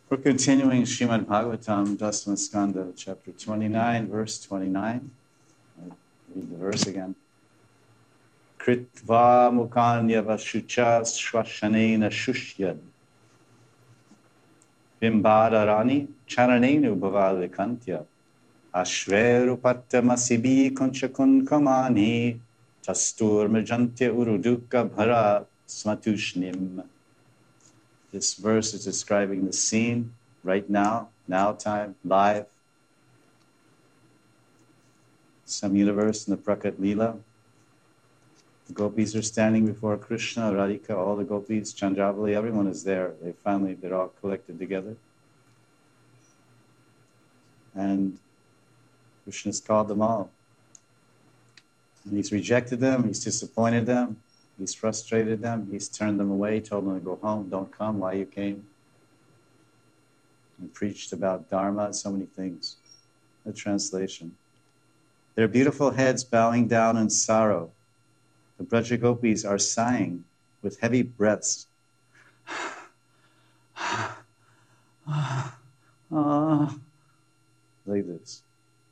We're continuing Srimad Bhagavatam, Dasma Skanda, chapter 29, verse 29. I'll read the verse again. Kritva mukanya vashucha swashanena shushyad bimbadarani charanenu bhavalikantya ashreru pattamasibi konchakun kamani tastur majantya uruduka bhara smatushnim. This verse is describing the scene right now time, live. Some universe in the Prakat Leela. The gopis are standing before Krishna, Radhika, all the gopis, Chandravali, everyone is there. They're all collected together. And Krishna's called them all. And he's rejected them, he's disappointed them, he's frustrated them, he's turned them away, told them to go home, don't come, why you came. And preached about Dharma, so many things. The translation. Their beautiful heads bowing down in sorrow. The Braja Gopis are sighing with heavy breaths. Like this.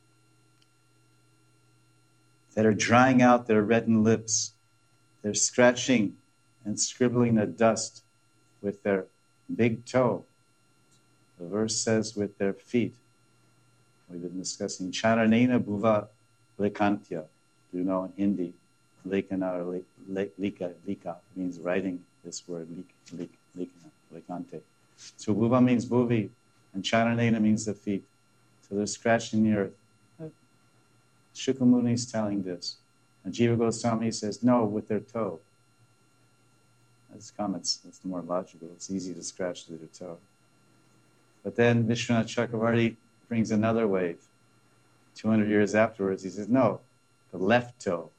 That are drying out their reddened lips. They're scratching and scribbling the dust with their big toe. The verse says with their feet. We've been discussing Charanena Bhuva Lekantya. Do you know in Hindi? Lekana or lika means writing this word, lekante. So bhuva means bhuvi, and charanena means the feet. So they're scratching the earth. Shukamuni is telling this. And Jiva Goswami says, no, with their toe. That's comments, that's more logical. It's easy to scratch with their toe. But then Vishwanath Chakravarti brings another wave. 200 years afterwards, he says, no, the left toe.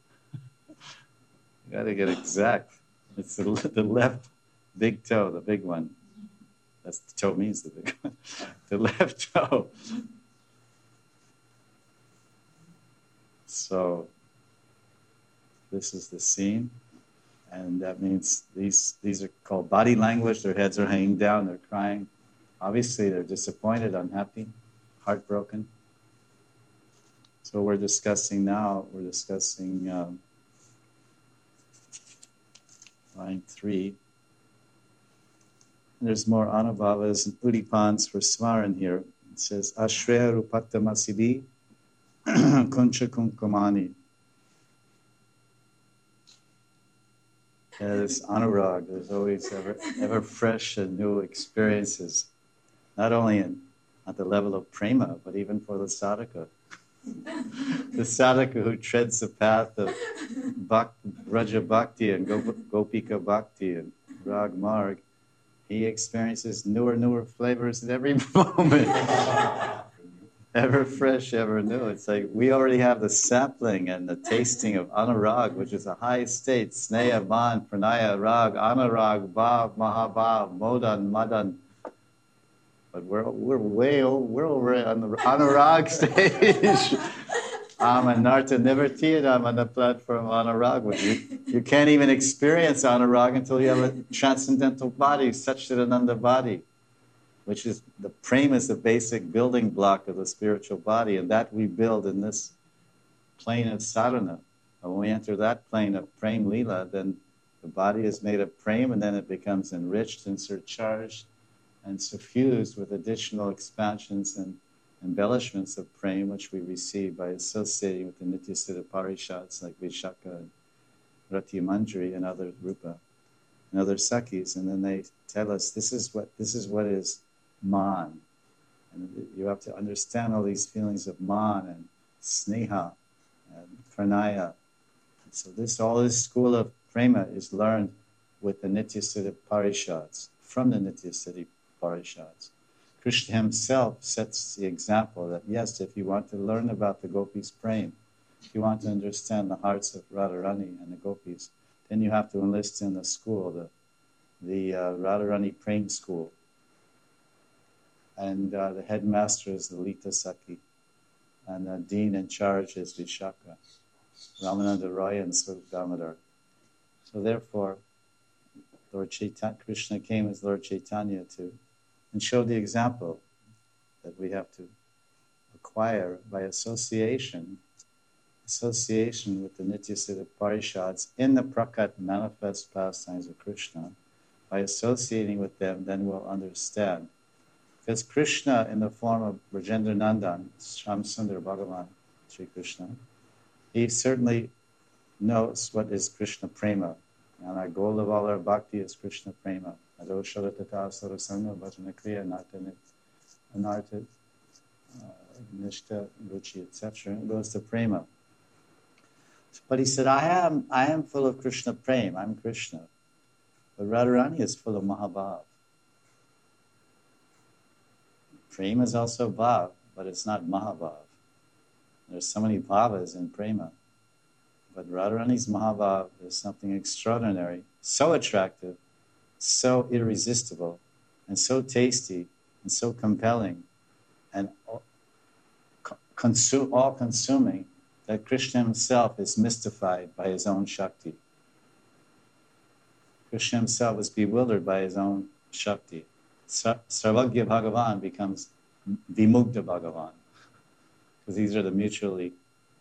You got to get exact. It's the left big toe, the big one. That's the toe means the big one. The left toe. So this is the scene, and that means these are called body language. Their heads are hanging down. They're crying. Obviously, they're disappointed, unhappy, heartbroken. So we're discussing line 3. And there's more anubhavas and udipans for smaran here. It says, Ashreya rupatamasibi kuncha kumkumani. This anurag, there's always ever fresh and new experiences, not only at the level of prema, but even for the sadhaka. The sadhaka who treads the path of Raja Bhakti and Gopika Bhakti and Rag Marg, he experiences newer flavors at every moment. Ever fresh, ever new. It's like we already have the sampling and the tasting of anurag, which is a high state. Sneha, man, pranaya, rag, anurag, bhav, mahabhav, modan, madan. But we're over on the anurag stage. I'm a Narta Nivarti and I'm on the platform anurag. You can't even experience anurag until you have a transcendental body, Satchidananda body, which is the prema is the basic building block of the spiritual body, and that we build in this plane of sadhana. And when we enter that plane of prem lila, then the body is made of prem, and then it becomes enriched and surcharged and suffused with additional expansions and embellishments of prem, which we receive by associating with the Nityasiddha Parishads like Vishaka and Rati Manjari and other Rupa and other Sakhis, and then they tell us this is what is man. And you have to understand all these feelings of man and sneha and pranaya. And so all this school of prema is learned with the Nityasiddha Parishads, from the Nityasiddha Parishads. Krishna himself sets the example that yes, if you want to learn about the gopis' prema, if you want to understand the hearts of Radharani and the gopis, then you have to enlist in the school, the Radharani Prem School. And the headmaster is the Lita Sakhi, and the dean in charge is Vishaka, Ramananda Roy and Swarup Damodar. So therefore, Lord Chaitanya, Krishna came as Lord Chaitanya to and showed the example that we have to acquire by association with the Nityasiddha Parishads in the Prakat manifest pastimes of Krishna. By associating with them, then we'll understand. Because Krishna, in the form of Rajendra Nandan, Shamsundar Bhagavan, Sri Krishna, he certainly knows what is Krishna Prema. And our goal of all our bhakti is Krishna Prema. Adosharatata Sarasanga Bhajana Kriya Anarta Nishta Ruchi, etc. It goes to Prema. But he said, I am full of Krishna Prema, I'm Krishna. But Radharani is full of Mahabhav. Prema is also Bhav, but it's not Mahabhav. There's so many Bhavas in Prema. But Radharani's Mahabhav is something extraordinary, so attractive, so irresistible, and so tasty, and so compelling, and all-consuming, that Krishna himself is mystified by his own Shakti. Krishna himself is bewildered by his own Shakti. Sarvagya Bhagavan becomes Vimugdha Bhagavan. Because these are the mutually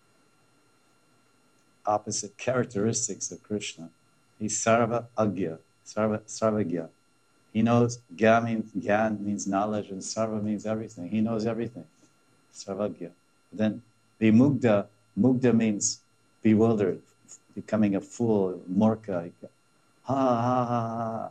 opposite characteristics of Krishna. He's Sarva Agya, Sarvagya. He knows Gyan means knowledge, and Sarva means everything. He knows everything. Sarvagya. Then Vimugdha, Mugdha means bewildered, becoming a fool, Murka. Ha ha ha ha.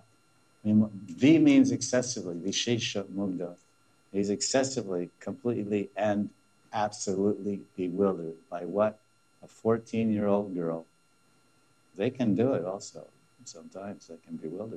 V means excessively, Vishesha Mugdha. He's excessively, completely, and absolutely bewildered by what? A 14-year-old girl. They can do it also. Sometimes they can bewilder.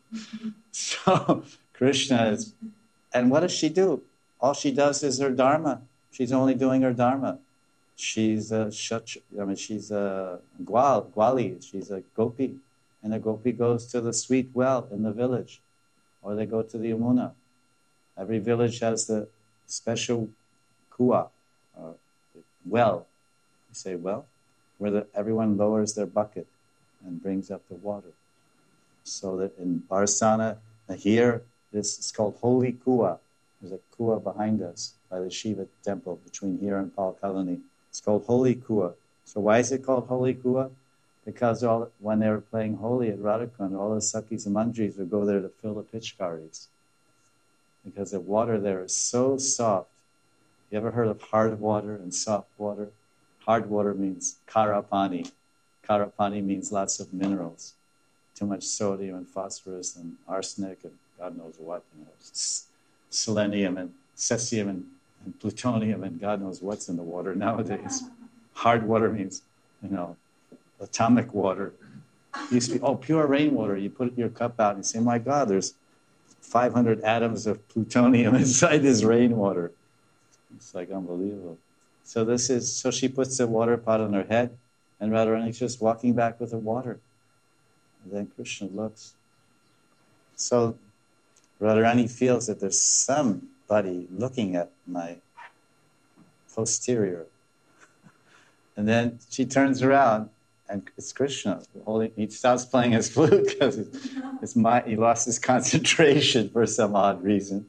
So Krishna is, and what does she do? All she does is her dharma. She's only doing her dharma. She's a she's a gwali. She's a gopi, and the gopi goes to the sweet well in the village, or they go to the Yamuna. Every village has the special kuwa, or well. You say well, where everyone lowers their bucket and brings up the water. So that in Barsana, here, this is called Holy Kuwa. There's a kuwa behind us by the Shiva temple between here and Pal Kalani. It's called Holy Kuwa. So why is it called Holy Kuwa? Because when they were playing Holi at Radhakund, all the Sakis and Manjris would go there to fill the pitchkaris. Because the water there is so soft. You ever heard of hard water and soft water? Hard water means karapani. Karapani means lots of minerals. Too much sodium and phosphorus and arsenic and God knows what. Selenium and cesium and plutonium and God knows what's in the water nowadays. Hard water means, atomic water. It used to be, pure rainwater. You put your cup out and you say, my God, there's 500 atoms of plutonium inside this rainwater. It's like unbelievable. So she puts the water pot on her head, and Radharani's just walking back with the water. And then Krishna looks. So Radharani feels that there's somebody looking at my posterior. And then she turns around, and it's Krishna. He stops playing his flute because he lost his concentration for some odd reason.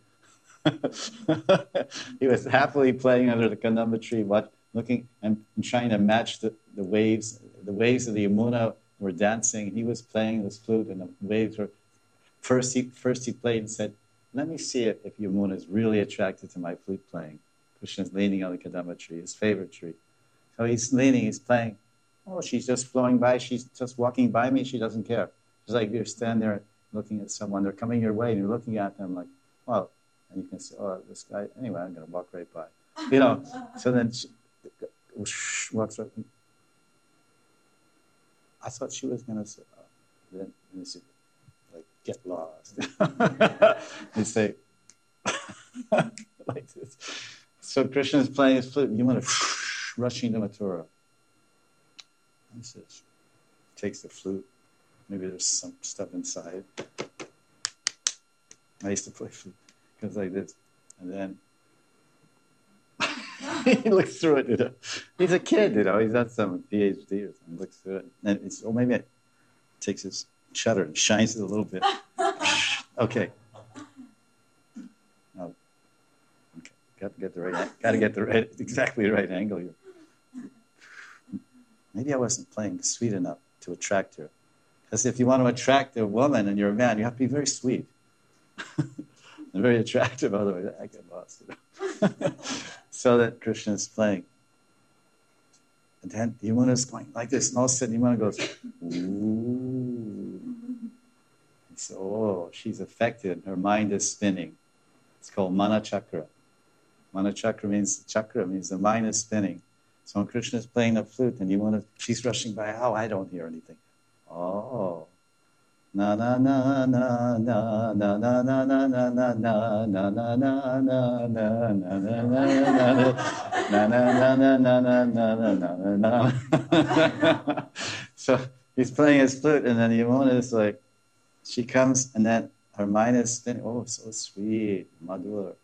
He was happily playing under the Kadamba tree, looking and trying to match the waves. The waves of the Yamuna were dancing. He was playing his flute, and the waves were. First he played and said, "Let me see if Yamuna is really attracted to my flute playing." Krishna's leaning on the Kadamba tree, his favorite tree. So he's leaning, he's playing. Oh, she's just flowing by. She's just walking by me. She doesn't care. It's like you're standing there looking at someone. They're coming your way, and you're looking at them like, well. And you can say, oh, this guy, anyway, I'm going to walk right by. So then she walks right. I thought she was going to say, then you say, like, get lost. You say, like this. So Krishna is playing his flute, and you want to rushing to Mathura. He says, takes the flute. Maybe there's some stuff inside. I used to play flute. Goes like this, and then he looks through it. He's a kid, He's not some PhD or something. Looks through it, and maybe it takes his shutter and shines it a little bit. Okay. got to get the right, exactly the right angle here. Maybe I wasn't playing sweet enough to attract her. Because if you want to attract a woman and you're a man, you have to be very sweet. And very attractive, otherwise I get lost. So that Krishna is playing. And then Yamuna is going like this, and all of a sudden Yamuna goes, ooh. So, oh, she's affected. Her mind is spinning. It's called Mana Chakra. Mana Chakra means the mind is spinning. So when Krishna is playing the flute and she's rushing by, oh, I don't hear anything. Oh. Na na na na na na na na na na na na na na na na na na. So he's playing his flute, and then Yamuna is like, she comes, and then her mind is spinning. Oh, so sweet, Madhur.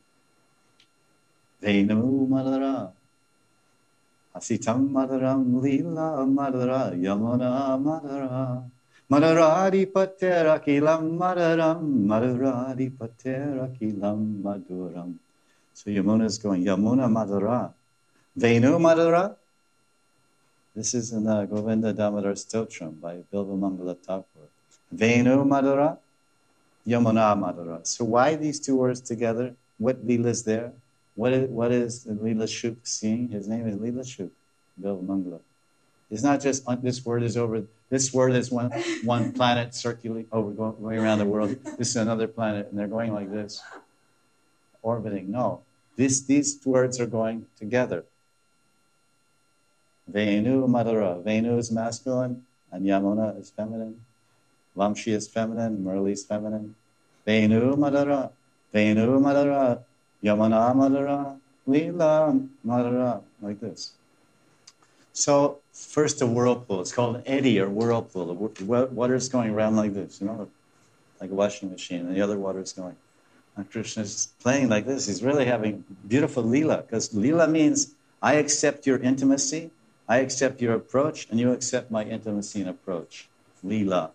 Venu Madhura. Asitam Madhuram Lila Madhura Yamuna Madhura. Madhuradi Patera Kilam Madhuram. Madhuradi Patera Kilam Madhuram. So Yamuna is going, Yamuna Madhura. Venu Madhura. This is in the Govinda Damodar Stotram by Bilvamangala Thakur. Venu Madhura, Yamuna Madhura. So why these two words together? What Leela is there? What is Leela Shuk seeing? His name is Leela Shuk, Bilvamangala. It's not just this word is over. This word is one planet circulating over, going around the world. This is another planet, and they're going like this, orbiting. No, these words are going together. Venu Madhura. Venu is masculine, and Yamuna is feminine. Vamshi is feminine, Murli is feminine. Venu Madhura. Venu Madhura. Yamuna Madhura. Leela Madhura. Like this. So, first a whirlpool. It's called an eddy or whirlpool. The water is going around like this, like a washing machine, and the other water is going. And Krishna is playing like this. He's really having beautiful Leela, because Leela means I accept your intimacy, I accept your approach, and you accept my intimacy and approach. Leela.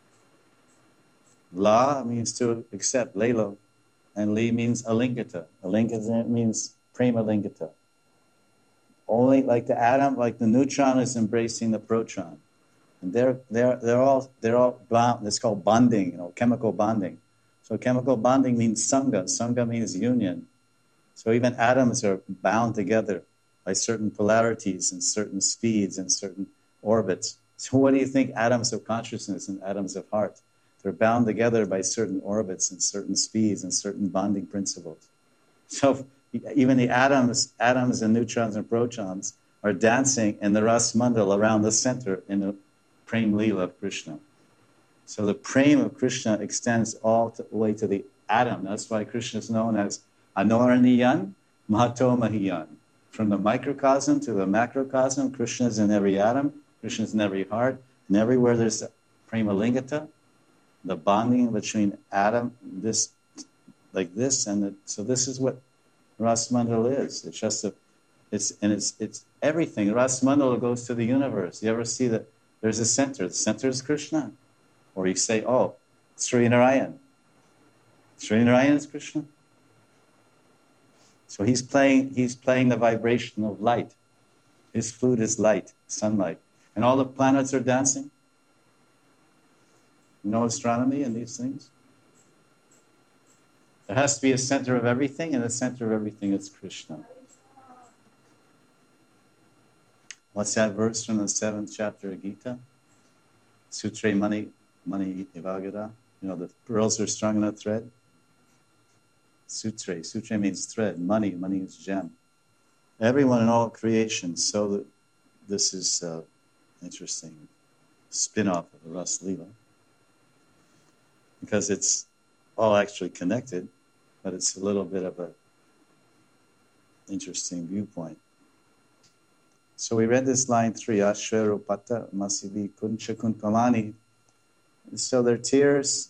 La means to accept, Lelo, and Li means alingata. Alingata means prema lingata. Only like the atom, like the neutron is embracing the proton, and they're all bound. It's called bonding, chemical bonding. So chemical bonding means sangha. Sangha means union. So even atoms are bound together by certain polarities and certain speeds and certain orbits. So what do you think atoms of consciousness and atoms of heart? They're bound together by certain orbits and certain speeds and certain bonding principles. So even the atoms and neutrons and protons are dancing in the Ras Mandal around the center in the Prem Leela of Krishna. So the Prem of Krishna extends all the way to the atom. That's why Krishna is known as Anoraniyan Mahato Mahiyan. From the microcosm to the macrocosm, Krishna is in every atom, Krishna is in every heart, and everywhere there's Prema Lingata, the bonding between atom, this, like this, so this is what Ras Mandal is. It's just it's everything. Ras Mandal goes to the universe. You ever see that there's a center? The center is Krishna. Or you say, oh, Sri Narayan. Sri Narayan is Krishna. So he's playing the vibration of light. His flute is light, sunlight. And all the planets are dancing. You know astronomy and these things? There has to be a center of everything, and the center of everything is Krishna. What's that verse from the 7th chapter of Gita? Sutre Mani Ivagada. The pearls are strung in a thread. Sutre means thread. Money is gem. Everyone in all creation. So this is interesting spin-off of the Ras Leela. Because it's all actually connected, but it's a little bit of a interesting viewpoint. So we read this line 3, Ashwarupata Masivi Kuncha Kunkamani. So their tears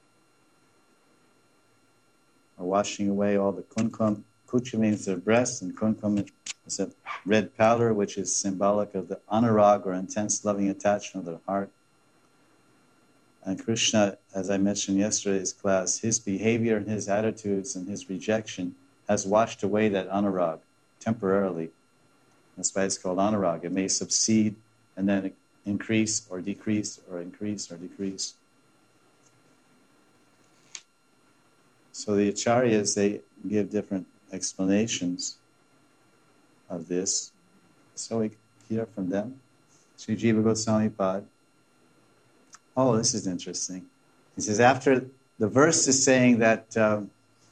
are washing away all the kunkum. Kucha means their breasts, and kunkum is a red powder, which is symbolic of the anurag, or intense loving attachment of their heart. And Krishna, as I mentioned yesterday's class, his behavior and his attitudes and his rejection has washed away that anurag temporarily. That's why it's called anurag. It may subside and then increase or decrease or increase or decrease. So the acharyas, they give different explanations of this. So we hear from them. Sri Jiva Goswami Pad. Oh, this is interesting. He says, after the verse is saying that, the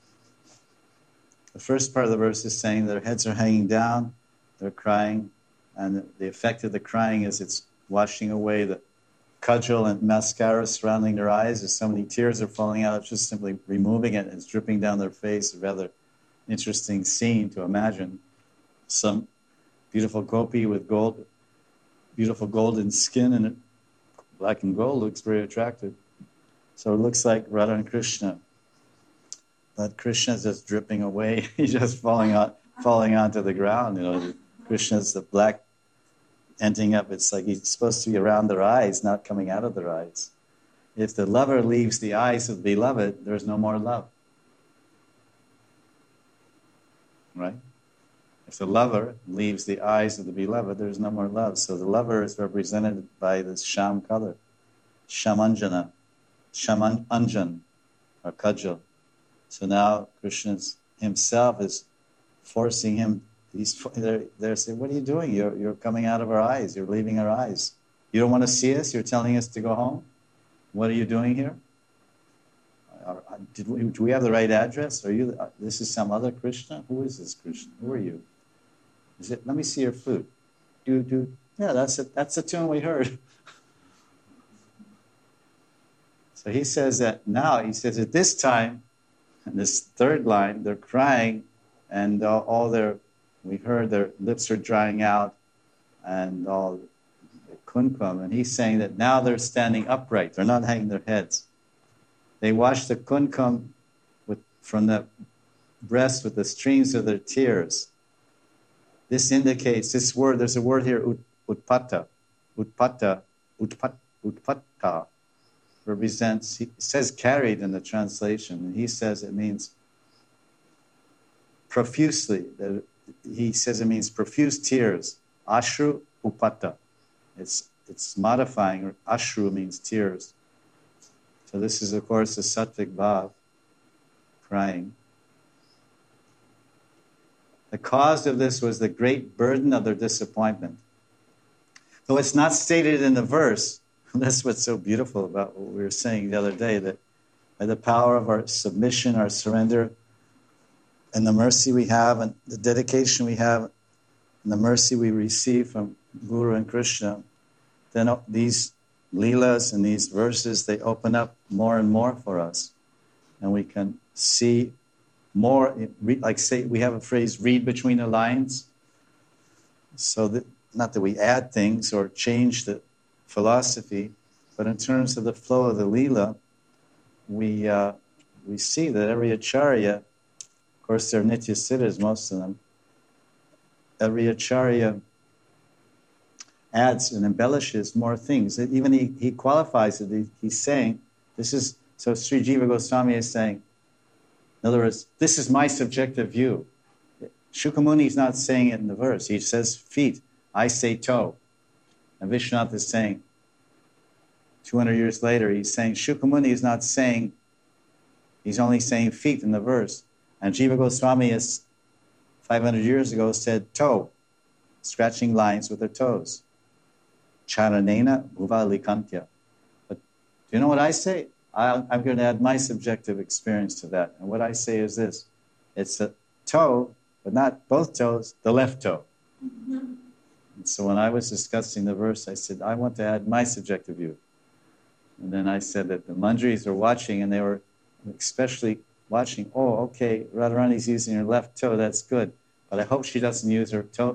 first part of the verse is saying their heads are hanging down, they're crying, and the effect of the crying is it's washing away the kajal and mascara surrounding their eyes. As so many tears are falling out, it's just simply removing it and it's dripping down their face. A rather interesting scene to imagine. Some beautiful gopi with beautiful golden skin and black and gold looks very attractive. So it looks like Radha and Krishna. But Krishna is just dripping away. He's just falling onto the ground. You know, Krishna's the black ending up. It's like he's supposed to be around their eyes, not coming out of their eyes. If the lover leaves the eyes of the beloved, there's no more love. Right? If the lover leaves the eyes of the beloved, there's no more love. So the lover is represented by this sham color, shamanjana, shamanjan, or kajal. So now Krishna himself is forcing him. They're saying, "What are you doing? You're coming out of our eyes. You're leaving our eyes. You don't want to see us. You're telling us to go home. What are you doing here? Do we have the right address? Are you? This is some other Krishna. Who is this Krishna? Who are you? Is it? Let me see your flute. Do. Yeah, that's the tune we heard." So he says that now. He says at this time, in this third line, they're crying, and we heard their lips are drying out, and all the kunkum. And he's saying that now they're standing upright. They're not hanging their heads. They wash the kunkum from the breast with the streams of their tears. This indicates, there's a word here, utpatta. Utpatta represents, it says carried in the translation, and he says it means profusely. He says it means profuse tears. Ashru upatta. It's modifying. Ashru means tears. So this is, of course, the sattvic bhav, crying. The cause of this was the great burden of their disappointment. Though it's not stated in the verse, that's what's so beautiful about what we were saying the other day, that by the power of our submission, our surrender, and the mercy we have, and the dedication we have, and the mercy we receive from Guru and Krishna, then these leelas and these verses, they open up more and more for us. And we can see more, like say, we have a phrase, read between the lines. So that, not that we add things or change the philosophy, but in terms of the flow of the leela, we see that every acharya, of course they're nitya siddhas, most of them, every acharya adds and embellishes more things. Even he qualifies it. He's saying, this is, so Sri Jiva Goswami is saying, in other words, this is my subjective view. Shukamuni is not saying it in the verse. He says feet. I say toe. And Vishwanath is saying, 200 years later, he's saying, Shukamuni is not saying, he's only saying feet in the verse. And Jiva Goswami is, 500 years ago, said toe, scratching lines with their toes. Charanena bhuva likantya. But do you know what I say? I'm going to add my subjective experience to that. And what I say is this. It's a toe, but not both toes, the left toe. And so when I was discussing the verse, I said, I want to add my subjective view. And then I said that the Manjaris were watching, and they were especially watching, oh, okay, Radharani's using her left toe, that's good. But I hope she doesn't use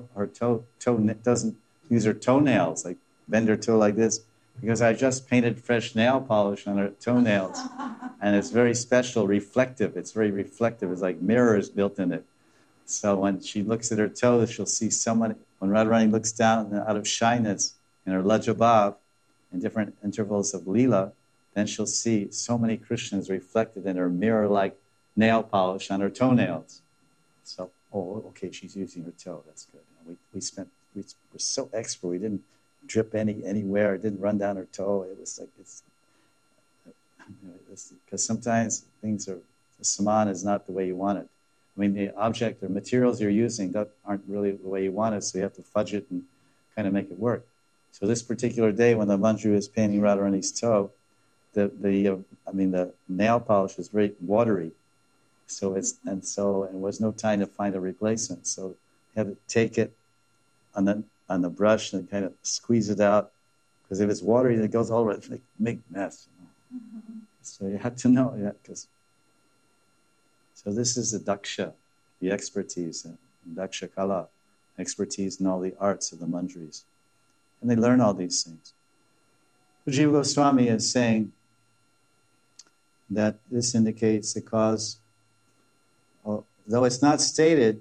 doesn't use her toenails, like bend her toe like this, because I just painted fresh nail polish on her toenails. And it's very special, reflective. It's very reflective. It's like mirrors built in it. So when she looks at her toes, she'll see someone, when Radharani looks down out of shyness in her Lajabhav, in different intervals of Leela, then she'll see so many Krishnas reflected in her mirror-like nail polish on her toenails. So, okay, she's using her toe. That's good. And we were so expert. We didn't drip anywhere. It didn't run down her toe. It was like because sometimes the saman is not the way you want it. I mean, the object or materials you're using that aren't really the way you want it, so you have to fudge it and kind of make it work. So this particular day when the manju is painting Radharani's toe, the nail polish is very watery. So it was no time to find a replacement. So you had to take it on the brush and kind of squeeze it out, because if it's watery, it goes all over. It's like a big mess. Mm-hmm. So you had to know, so this is the daksha, the expertise, daksha kala, expertise in all the arts of the manjaris. And they learn all these things. Jiva Goswami is saying that this indicates the cause, though it's not stated,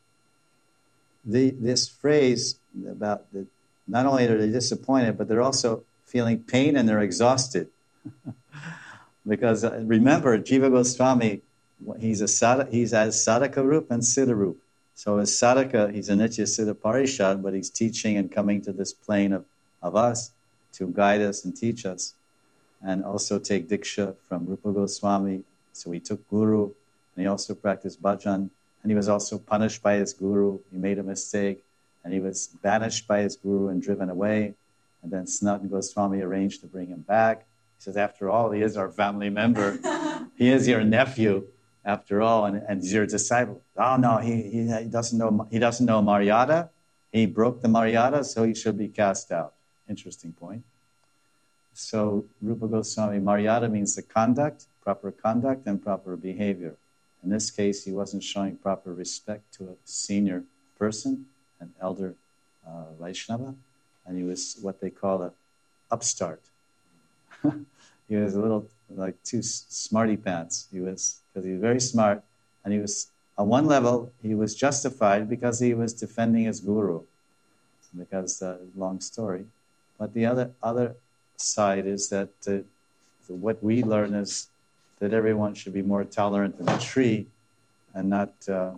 this phrase about not only are they disappointed, but they're also feeling pain and they're exhausted. Because remember, Jiva Goswami, he's as sadhaka rup and siddha rup. So as sadhaka, he's a nitya siddha parishad, but he's teaching and coming to this plane of us to guide us and teach us, and also take diksha from Rupa Goswami. So he took guru, and he also practiced bhajan, and he was also punished by his guru. He made a mistake, and he was banished by his guru and driven away. And then Sanatana Goswami arranged to bring him back. He says, after all, he is our family member. He is your nephew, after all, and he's your disciple. Oh no, he doesn't know Maryada. He broke the Maryada, so he should be cast out. Interesting point. So Rupa Goswami, Maryada means the conduct, proper conduct and proper behavior. In this case, he wasn't showing proper respect to a senior person, an elder Vaishnava, and he was what they call an upstart. He was a little like too smarty pants. Because he was very smart, and he was, on one level, he was justified because he was defending his guru, because long story. But the other side is that what we learn is that everyone should be more tolerant than a tree, and not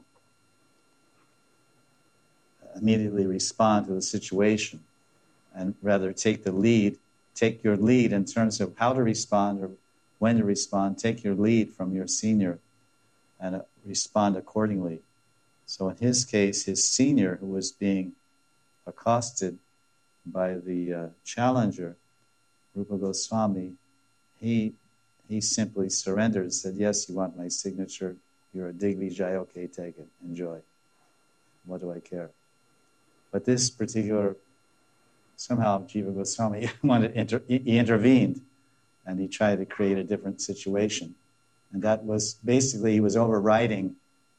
immediately respond to the situation, and rather take your lead in terms of how to respond or when to respond. Take your lead from your senior and respond accordingly. So in his case, his senior, who was being accosted by the challenger, Rupa Goswami, he simply surrendered and said, yes, you want my signature, you're a Digvijay, okay, take it, enjoy. What do I care? But this particular, somehow Jiva Goswami he intervened, and he tried to create a different situation. And that was basically, he was overriding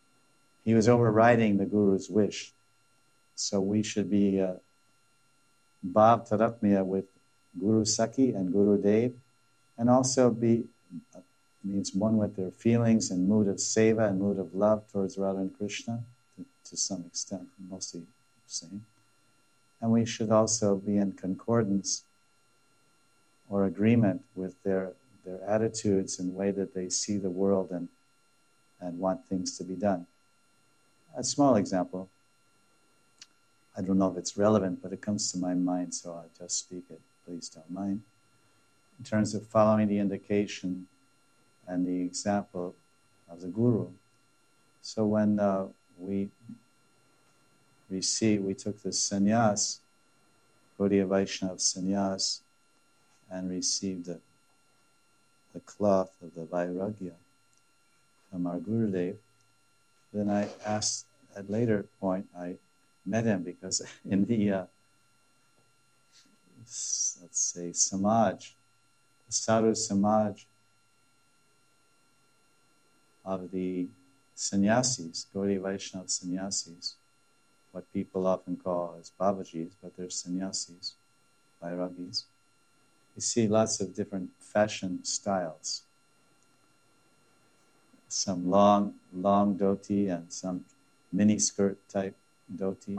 the Guru's wish. So we should be Bhav Taratmya with Guru Sakhi and Guru Dev, and also means one with their feelings and mood of seva and mood of love towards Radha and Krishna, to some extent, mostly same. And we should also be in concordance or agreement with their attitudes and the way that they see the world and want things to be done. A small example. I don't know if it's relevant, but it comes to my mind, so I'll just speak it. Please don't mind. In terms of following the indication and the example of the Guru. So when we took the sannyas, Gaudiya Vaishnava sannyas, and received the cloth of the Vairagya from our Gurudev. Then I asked, at a later point, I met him because in the, let's say, Samaj, the Sadhu Samaj of the sannyasis, Gaudiya Vaishnava sannyasis, what people often call as Babajis, but they're sannyasis, Vairagis. You see lots of different fashion styles. Some long dhoti and some mini skirt type dhoti.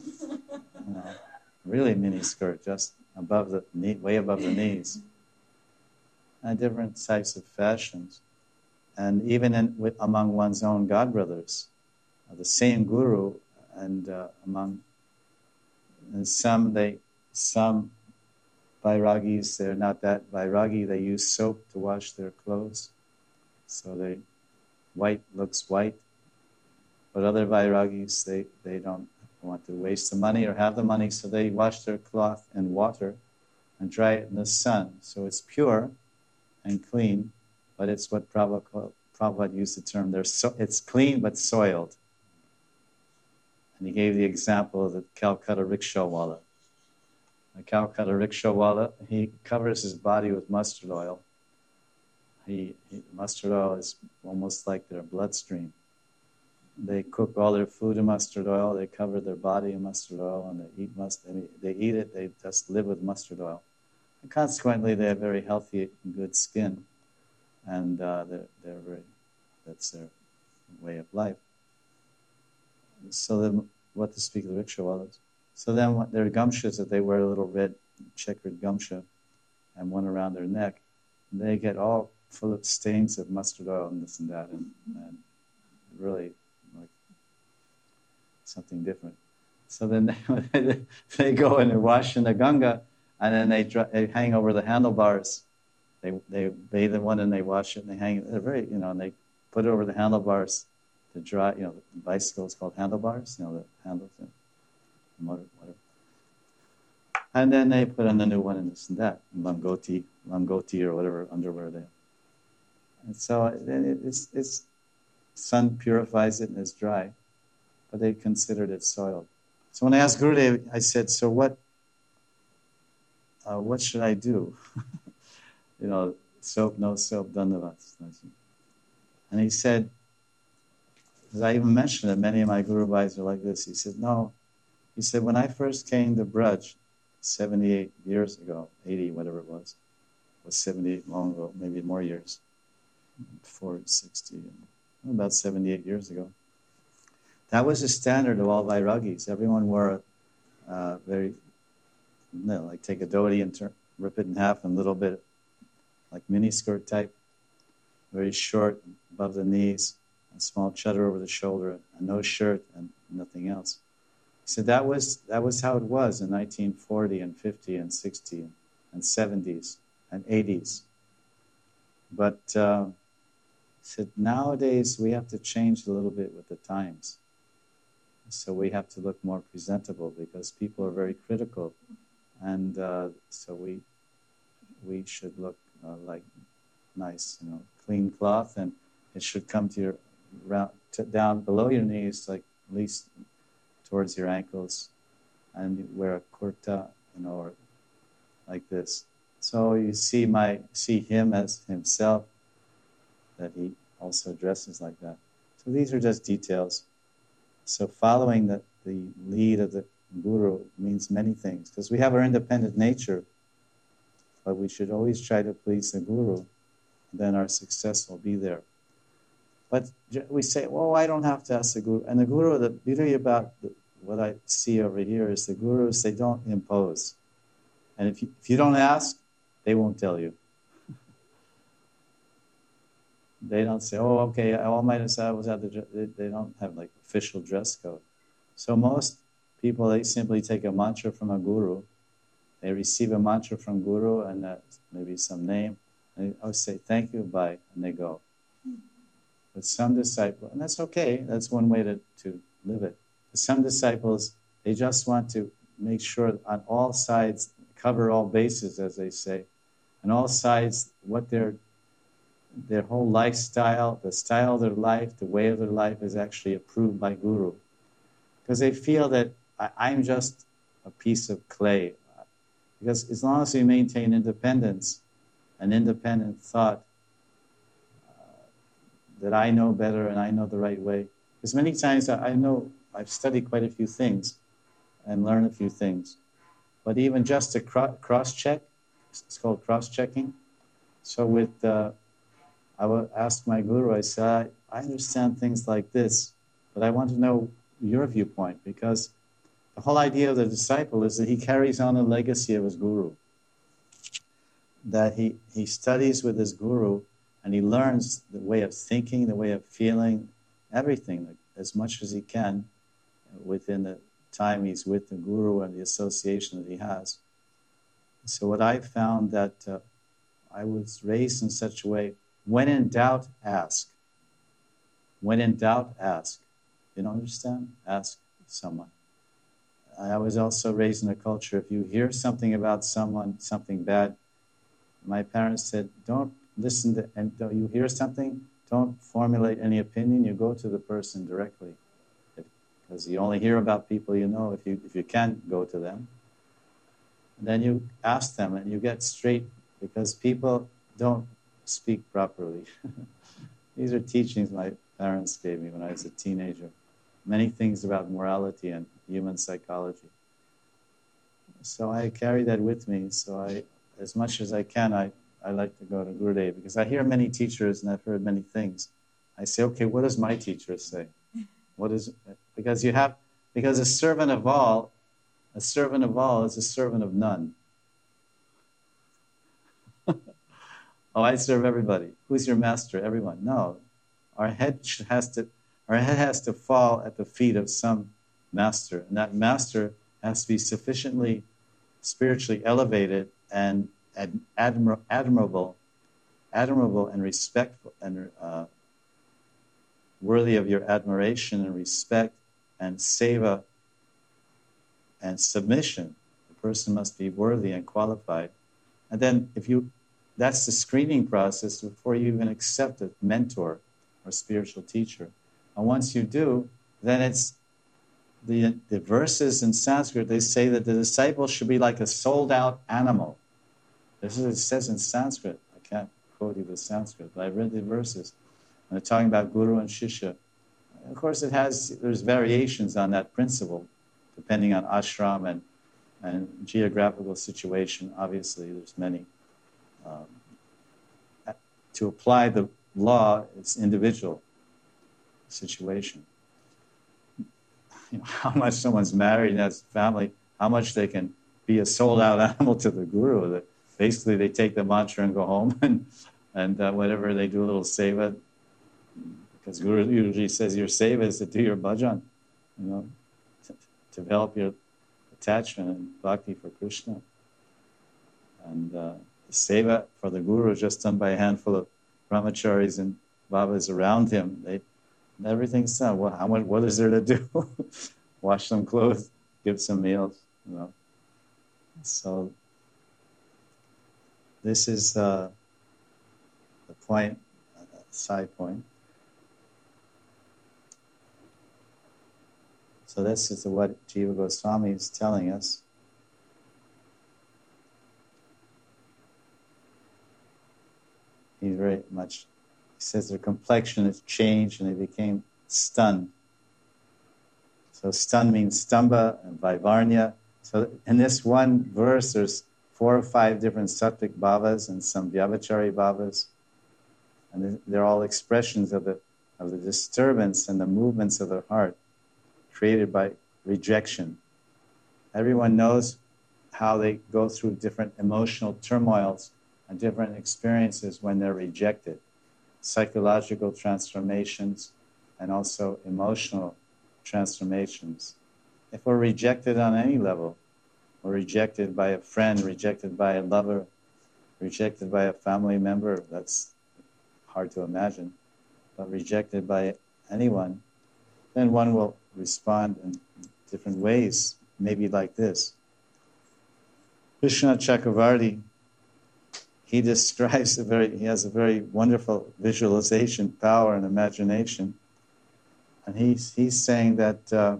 Really mini skirt, just above the knee, way above the knees. And different types of fashions. And even among one's own godbrothers, the same guru, and some Vairagis, they're not that Vairagi, they use soap to wash their clothes, so white looks white. But other Vairagis, they don't want to waste the money or have the money, so they wash their cloth in water and dry it in the sun. So it's pure and clean, but it's what Prabhupada used the term, it's clean but soiled. And he gave the example of the Calcutta rickshawala. The Calcutta rickshawala, he covers his body with mustard oil. Mustard oil is almost like their bloodstream. They cook all their food in mustard oil. They cover their body in mustard oil, and they eat it. They just live with mustard oil, and consequently, they have very healthy, good skin, and that's their way of life. So then, what to speak of the rickshawalas? So then, their gumshas that they wear, a little red checkered gumsha, and one around their neck, they get all full of stains of mustard oil and this and that, and really like something different. So then they go and they wash in the Ganga, and then they hang over the handlebars. They bathe in one and they wash it and they hang it. They're very, and they put it over the handlebars to dry. The bicycle is called handlebars. The handles, the motor, whatever. And then they put on the new one and this and that, langoti or whatever underwear they have. And so it's sun purifies it and it's dry, but they considered it soiled. So when I asked Gurudev, I said, so what should I do? Soap, no soap, dandavat. And he said, because I even mentioned that many of my Guru Bhais are like this, he said, no. He said, when I first came to Braj, 78 years ago, 80, whatever it was 78 long ago, maybe more years, 460, about 78 years ago. That was the standard of all Vairagis. Everyone wore like take a dhoti and rip it in half and a little bit, like mini skirt type, very short above the knees, a small chadar over the shoulder, and no shirt and nothing else. He said that was how it was in 1940 and 50 and 60 and 70s and 80s. But he said nowadays we have to change a little bit with the times. So we have to look more presentable because people are very critical, and so we should look like nice, clean cloth, and it should come to your down below your knees, like at least towards your ankles, and you wear a kurta, or like this. So you see him as himself, that he also dresses like that. So these are just details. So following the lead of the Guru means many things, because we have our independent nature, but we should always try to please the Guru, then our success will be there. But we say, I don't have to ask the Guru. And the Guru, the beauty about what I see over here is the Gurus, they don't impose. And if you don't ask, they won't tell you. They don't say, okay, all my disciples have they don't have like official dress code. So most people, they simply take a mantra from a guru. They receive a mantra from guru and maybe some name. And they say, thank you, bye, and they go. But some disciples, and that's okay, that's one way to live it. But some disciples, they just want to make sure on all sides, cover all bases, as they say. On all sides, what their whole lifestyle, the style of their life, the way of their life is actually approved by Guru. Because they feel that I'm just a piece of clay. Because as long as we maintain independence, an independent thought, that I know better and I know the right way. Because many times I've studied quite a few things and learned a few things. But even just to cross-check, it's called cross-checking. So I would ask my Guru, I said, I understand things like this, but I want to know your viewpoint, because the whole idea of the disciple is that he carries on the legacy of his Guru. That he studies with his Guru and he learns the way of thinking, the way of feeling, everything, like, as much as he can within the time he's with the Guru and the association that he has. So what I found that I was raised in such a way, when in doubt, ask. When in doubt, ask. You don't understand? Ask someone. I was also raised in a culture, if you hear something about someone, something bad, my parents said, don't listen to, and you hear something, don't formulate any opinion, you go to the person directly. Because you only hear about people you know if you can go to them. And then you ask them and you get straight, because people don't speak properly. These are teachings my parents gave me when I was a teenager. Many things about morality and human psychology. So I carry that with me. So as much as I can, I like to go to Gurudev, because I hear many teachers and I've heard many things. I say, okay, what does my teacher say? Because a servant of all is a servant of none. Oh, I serve everybody. Who's your master? Everyone. No, our head has to fall at the feet of some master, and that master has to be sufficiently spiritually elevated and admirable and respectful and worthy of your admiration and respect and seva and submission. The person must be worthy and qualified. And then that's the screening process before you even accept a mentor or spiritual teacher. And once you do, then it's the verses in Sanskrit, they say that the disciple should be like a sold-out animal. This is what it says in Sanskrit. I can't quote you the Sanskrit, but I read the verses. And they're talking about Guru and Shishya. Of course, there's variations on that principle, depending on ashram and geographical situation. Obviously, there's many. To apply the law, it's individual situation. How much someone's married and has a family, how much they can be a sold-out animal to the Guru. That basically, they take the mantra and go home, and whatever they do, a little seva. Because Guru usually says your seva is to do your bhajan, to develop your attachment and bhakti for Krishna. And the seva for the Guru is just done by a handful of brahmacharis and babas around him. Everything's done. What is there to do? Wash some clothes, give some meals, So this is the point, side point. So this is what Jiva Goswami is telling us. He says their complexion has changed and they became stunned. So stun means stamba and vaivarnya. So in this one verse, there's 4 or 5 different sattvic bhavas and some vyabhachari bhavas. And they're all expressions of the disturbance and the movements of the heart created by rejection. Everyone knows how they go through different emotional turmoils and different experiences when they're rejected. Psychological transformations and also emotional transformations. If we're rejected on any level, we're rejected by a friend, rejected by a lover, rejected by a family member, that's hard to imagine, but rejected by anyone, then one will respond in different ways, maybe like this. Krishna Chakravarti, he describes he has a very wonderful visualization power and imagination. And he's saying that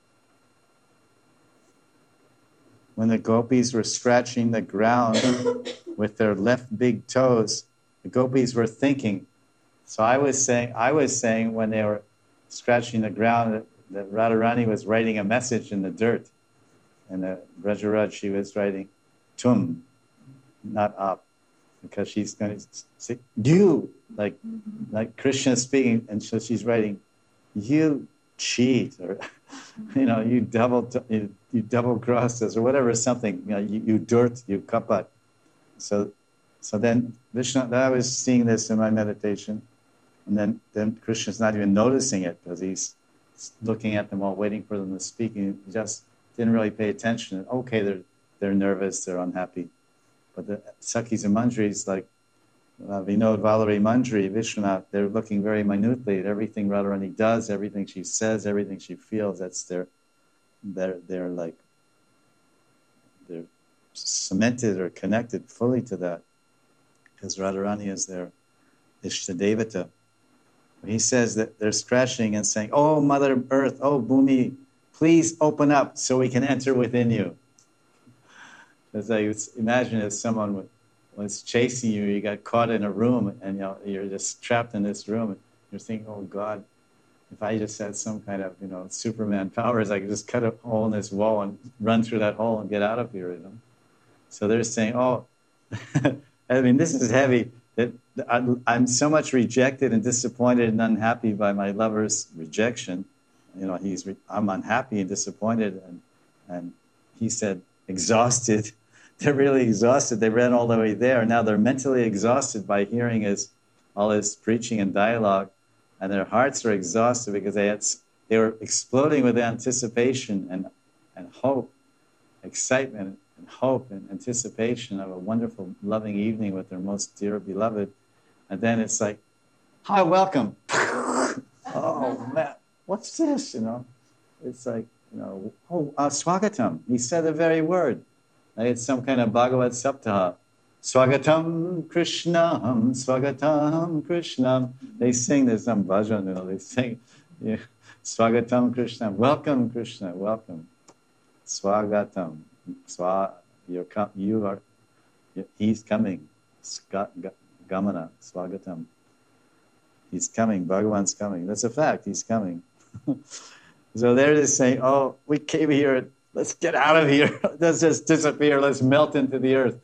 when the gopis were scratching the ground with their left big toes, the gopis were thinking. So I was saying when they were scratching the ground that Radharani was writing a message in the dirt. And the Brajaraj, she was writing tum, not up. Because she's going to say, you, like Krishna speaking, and so she's writing, you cheat, or, you double crossed us, or whatever, something, you dirt, you kapat. So then Vishnu, I was seeing this in my meditation, And then Krishna's not even noticing it because he's looking at them all, waiting for them to speak. And he just didn't really pay attention. Okay, they're nervous, they're unhappy. But the Sakhis and Manjaris, like Vinod, Valerie, Manjari, Vishwanath, they're looking very minutely at everything Radharani does, everything she says, everything she feels. That's they're cemented or connected fully to that, because Radharani is their Ishtadevata. He says that they're scratching and saying, "Oh, Mother Earth, oh, Bhumi, please open up so we can enter within you." As I imagine if someone was chasing you, you got caught in a room, and you're just trapped in this room, and you're thinking, "Oh God, if I just had some kind of Superman powers, I could just cut a hole in this wall and run through that hole and get out of here." So they're saying, "Oh, I mean, this is heavy. That I'm so much rejected and disappointed and unhappy by my lover's rejection. I'm unhappy and disappointed." And he said, exhausted. They're really exhausted. They ran all the way there. Now they're mentally exhausted by hearing all his preaching and dialogue, and their hearts are exhausted because they were exploding with anticipation and hope, excitement and hope and anticipation of a wonderful, loving evening with their most dear beloved. And then it's like, "Hi, welcome." Oh man, what's this? It's like, swagatam. He said the very word. Like it's some kind of Bhagavad Saptaha. Swagatam Krishnam, Swagatam Krishnam. They sing, there's some bhajan, they sing, Swagatam Krishnam. Welcome, Krishna, welcome. Swagatam. He's coming. Gamana, Swagatam. He's coming, Bhagavan's coming. That's a fact, he's coming. So they're just saying, "Oh, we came here, let's get out of here. Let's just disappear, let's melt into the earth."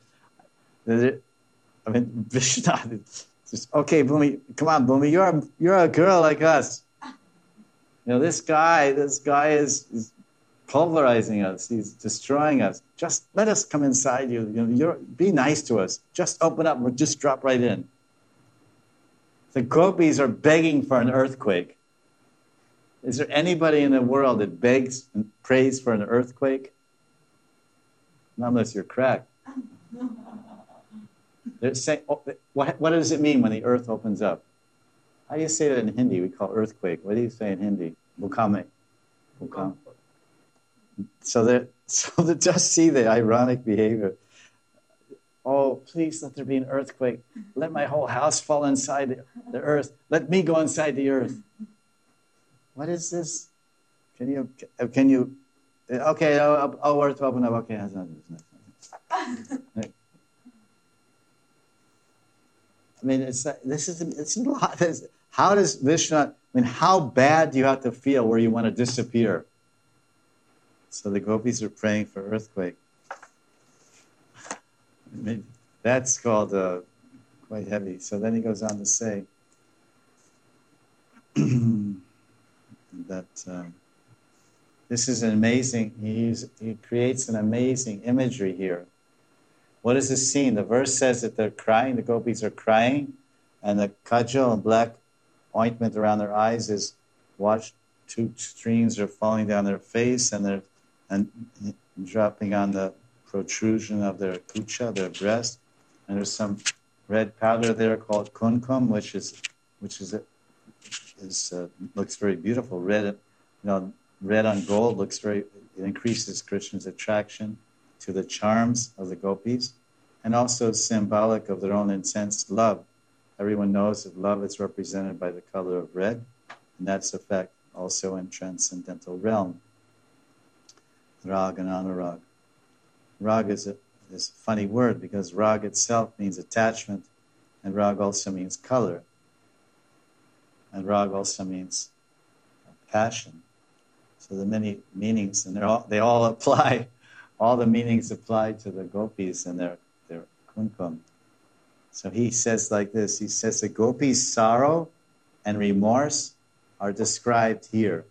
Vishwanath says, "Okay, Bhumi, come on, Bhumi, you're a girl like us. This guy is pulverizing us, he's destroying us. Just let us come inside you. Be nice to us. Just open up, we'll just drop right in." The gopis are begging for an earthquake. Is there anybody in the world that begs and prays for an earthquake? Not unless you're cracked. They're saying, what does it mean when the earth opens up? How do you say that in Hindi? We call earthquake. What do you say in Hindi? Bhukame. Bhukam. So they just see the ironic behavior. "Oh, please let there be an earthquake. Let my whole house fall inside the earth. Let me go inside the earth." What is this? Can you? Okay, I'll earth open up. Okay, I mean, it's a lot. How does Vishnu? How bad do you have to feel where you want to disappear? So the gopis are praying for earthquake. That's called quite heavy. So then he goes on to say that this is an amazing. He creates an amazing imagery here. What is the scene? The verse says that they're crying. The gopis are crying, and the kajal and black ointment around their eyes is watched. 2 streams are falling down their face, and dropping on the protrusion of their kucha, their breast. And there's some red powder there called kumkum, which looks very beautiful. Red, red on gold it increases Krishna's attraction to the charms of the gopis, and also symbolic of their own intense love. Everyone knows that love is represented by the color of red, and that's a fact also in transcendental realm. Rag and anurag. Rag is a funny word because rag itself means attachment, and rag also means color, and rag also means passion. So the many meanings, and they all apply. All the meanings apply to the gopis and their kumkum. So he says like this. He says the gopis' sorrow and remorse are described here.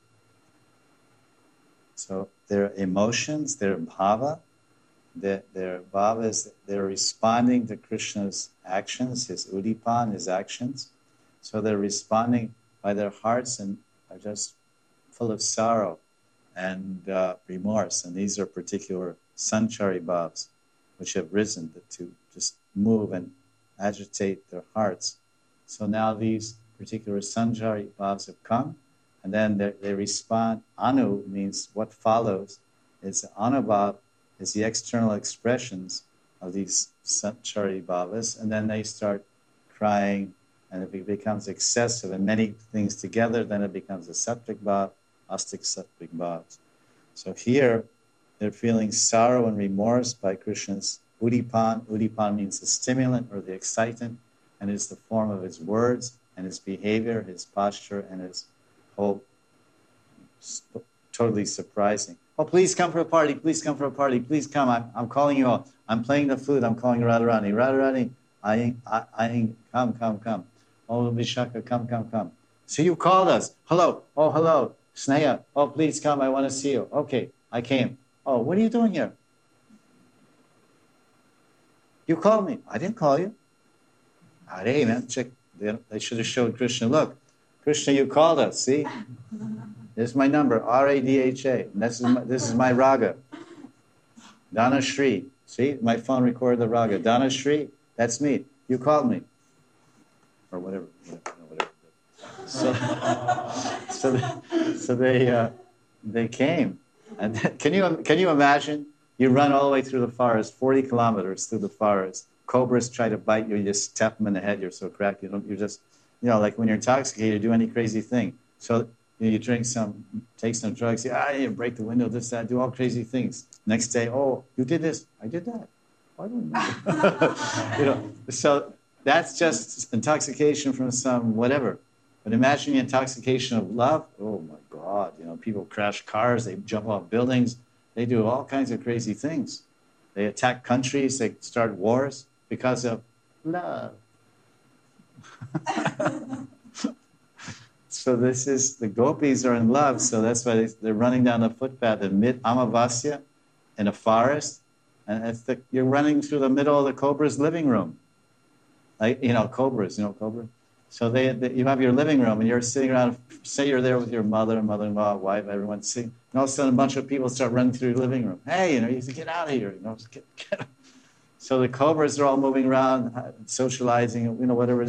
So their emotions, their bhava, their bhava is they're responding to Krishna's actions, his udipan, his actions, So they're responding by their hearts and are just full of sorrow and remorse. And these are particular sanchari bhavs, which have risen to just move and agitate their hearts. So now these particular sanchari bhavs have come, and then they respond. Anu means what follows. Is anubhav is the external expressions of these sanchari bhavas, and then they start crying, and if it becomes excessive and many things together, then it becomes a sattvic bhav, astic sattvic bhavs. So here, they're feeling sorrow and remorse by Krishna's udipan. Udipan means the stimulant or the excitant, and it's the form of his words and his behavior, his posture, and his whole totally surprising. Oh, please come for a party, please come for a party, please come, I'm calling you all. I'm playing the flute, I'm calling Radharani. Radharani, come. Oh, Vishaka, come. So you called us. Hello, oh, hello. Sneha, oh, please come, I want to see you. Okay, I came. Oh, what are you doing here? You called me. I didn't call you. Hey, man, check. They should have showed Krishna. Look, Krishna, you called us. See? This is my number, Radha. This is my raga. Dana Shri. See? My phone recorded the raga. Dana Shri, that's me. You called me. Or whatever. So they came. And can you imagine? You run all the way through the forest, 40 kilometers through the forest. Cobras try to bite you. You just step them in the head. You're so cracked. You're just, like when you're intoxicated, you do any crazy thing. So you take some drugs. You break the window, this, that, do all crazy things. Next day, oh, you did this. I did that. I don't know. So that's just intoxication from some whatever. But imagine the intoxication of love. Oh my God! People crash cars. They jump off buildings. They do all kinds of crazy things. They attack countries. They start wars because of love. So this is, the gopis are in love, so that's why they're running down the footpath in mid-Amavasya in a forest, and you're running through the middle of the cobra's living room. Like, cobras, cobra? So you have your living room, and you're sitting around, say you're there with your mother, mother-in-law, wife, everyone sitting, and all of a sudden a bunch of people start running through your living room. Hey, you have to get out of here, get. So the cobras are all moving around, socializing, whatever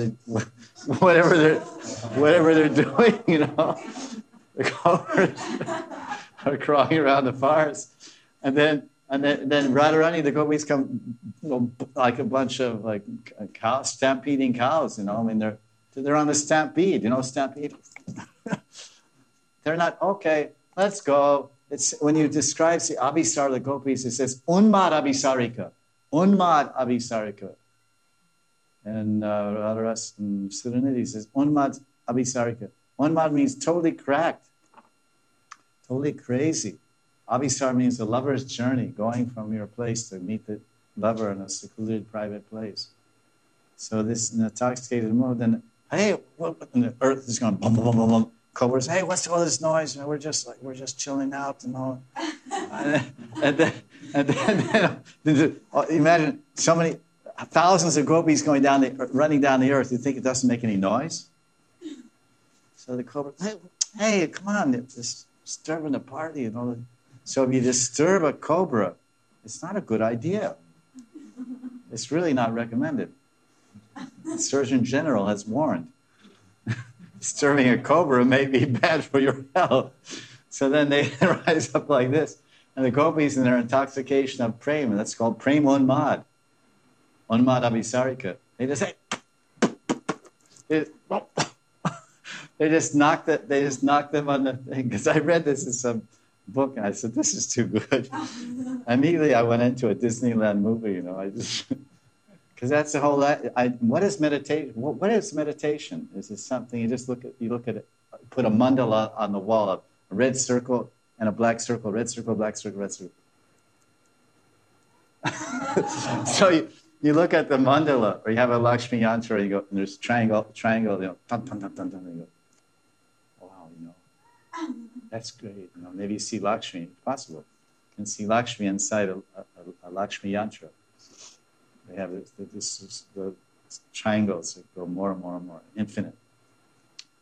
they're doing, The cobras are crawling around the forest. And then Radharani, the gopis come, like a bunch of cows, stampeding cows, they're on the stampede, stampede. They're not, okay, let's go. It's when you describe the Abhisar, the gopis, it says, Unmad Abhisarika. Unmad Abhisarika. And Radharas and Sudanidhi says, Unmad Abhisarika. Unmad means totally cracked, totally crazy. Abhisar means the lover's journey, going from your place to meet the lover in a secluded private place. So this intoxicated mood, then, hey, and the earth is going boom, boom, boom, boom, boom. Cobras, hey, what's all this noise? We're just chilling out and all. and then imagine so many thousands of gopis running down the earth. You think it doesn't make any noise? So the cobra, hey, come on, it's disturbing the party and all. So if you disturb a cobra, it's not a good idea. It's really not recommended. The Surgeon General has warned. Disturbing a cobra may be bad for your health. So then they rise up like this. And the gopis in their intoxication of prema, that's called prema unmad. Unmad abhisarika. They just say, they just knock them on the thing. Because I read this in some book and I said, this is too good. Immediately I went into a Disneyland movie, because that's the whole. What is meditation? What is meditation? Is it something you just look at it, put a mandala on the wall, a red circle and a black circle, red circle, black circle, red circle. So you look at the mandala, or you have a Lakshmi yantra, and you go, and there's triangle, dun, dun, dun, dun, dun, dun, and you go, wow, that's great. Maybe you see Lakshmi. It's possible. You can see Lakshmi inside a Lakshmi yantra. They have the triangles that go more and more and more, infinite.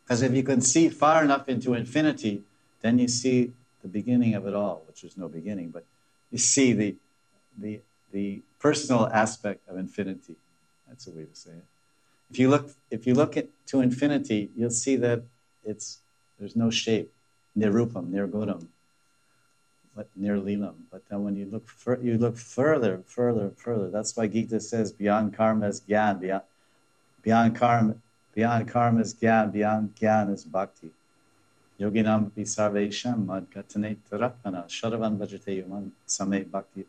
Because if you can see far enough into infinity, then you see the beginning of it all, which is no beginning, but you see the personal aspect of infinity. That's a way to say it. If you look to infinity, you'll see that there's no shape, nirupam, nirgunam, but nirleelam. But then when you look further, that's why Gita says beyond karma is gyan, beyond karma is gyan, beyond gyan is bhakti. Yoginam api sarvesham madgatane taratmana sharavan vajate yuman same bhakti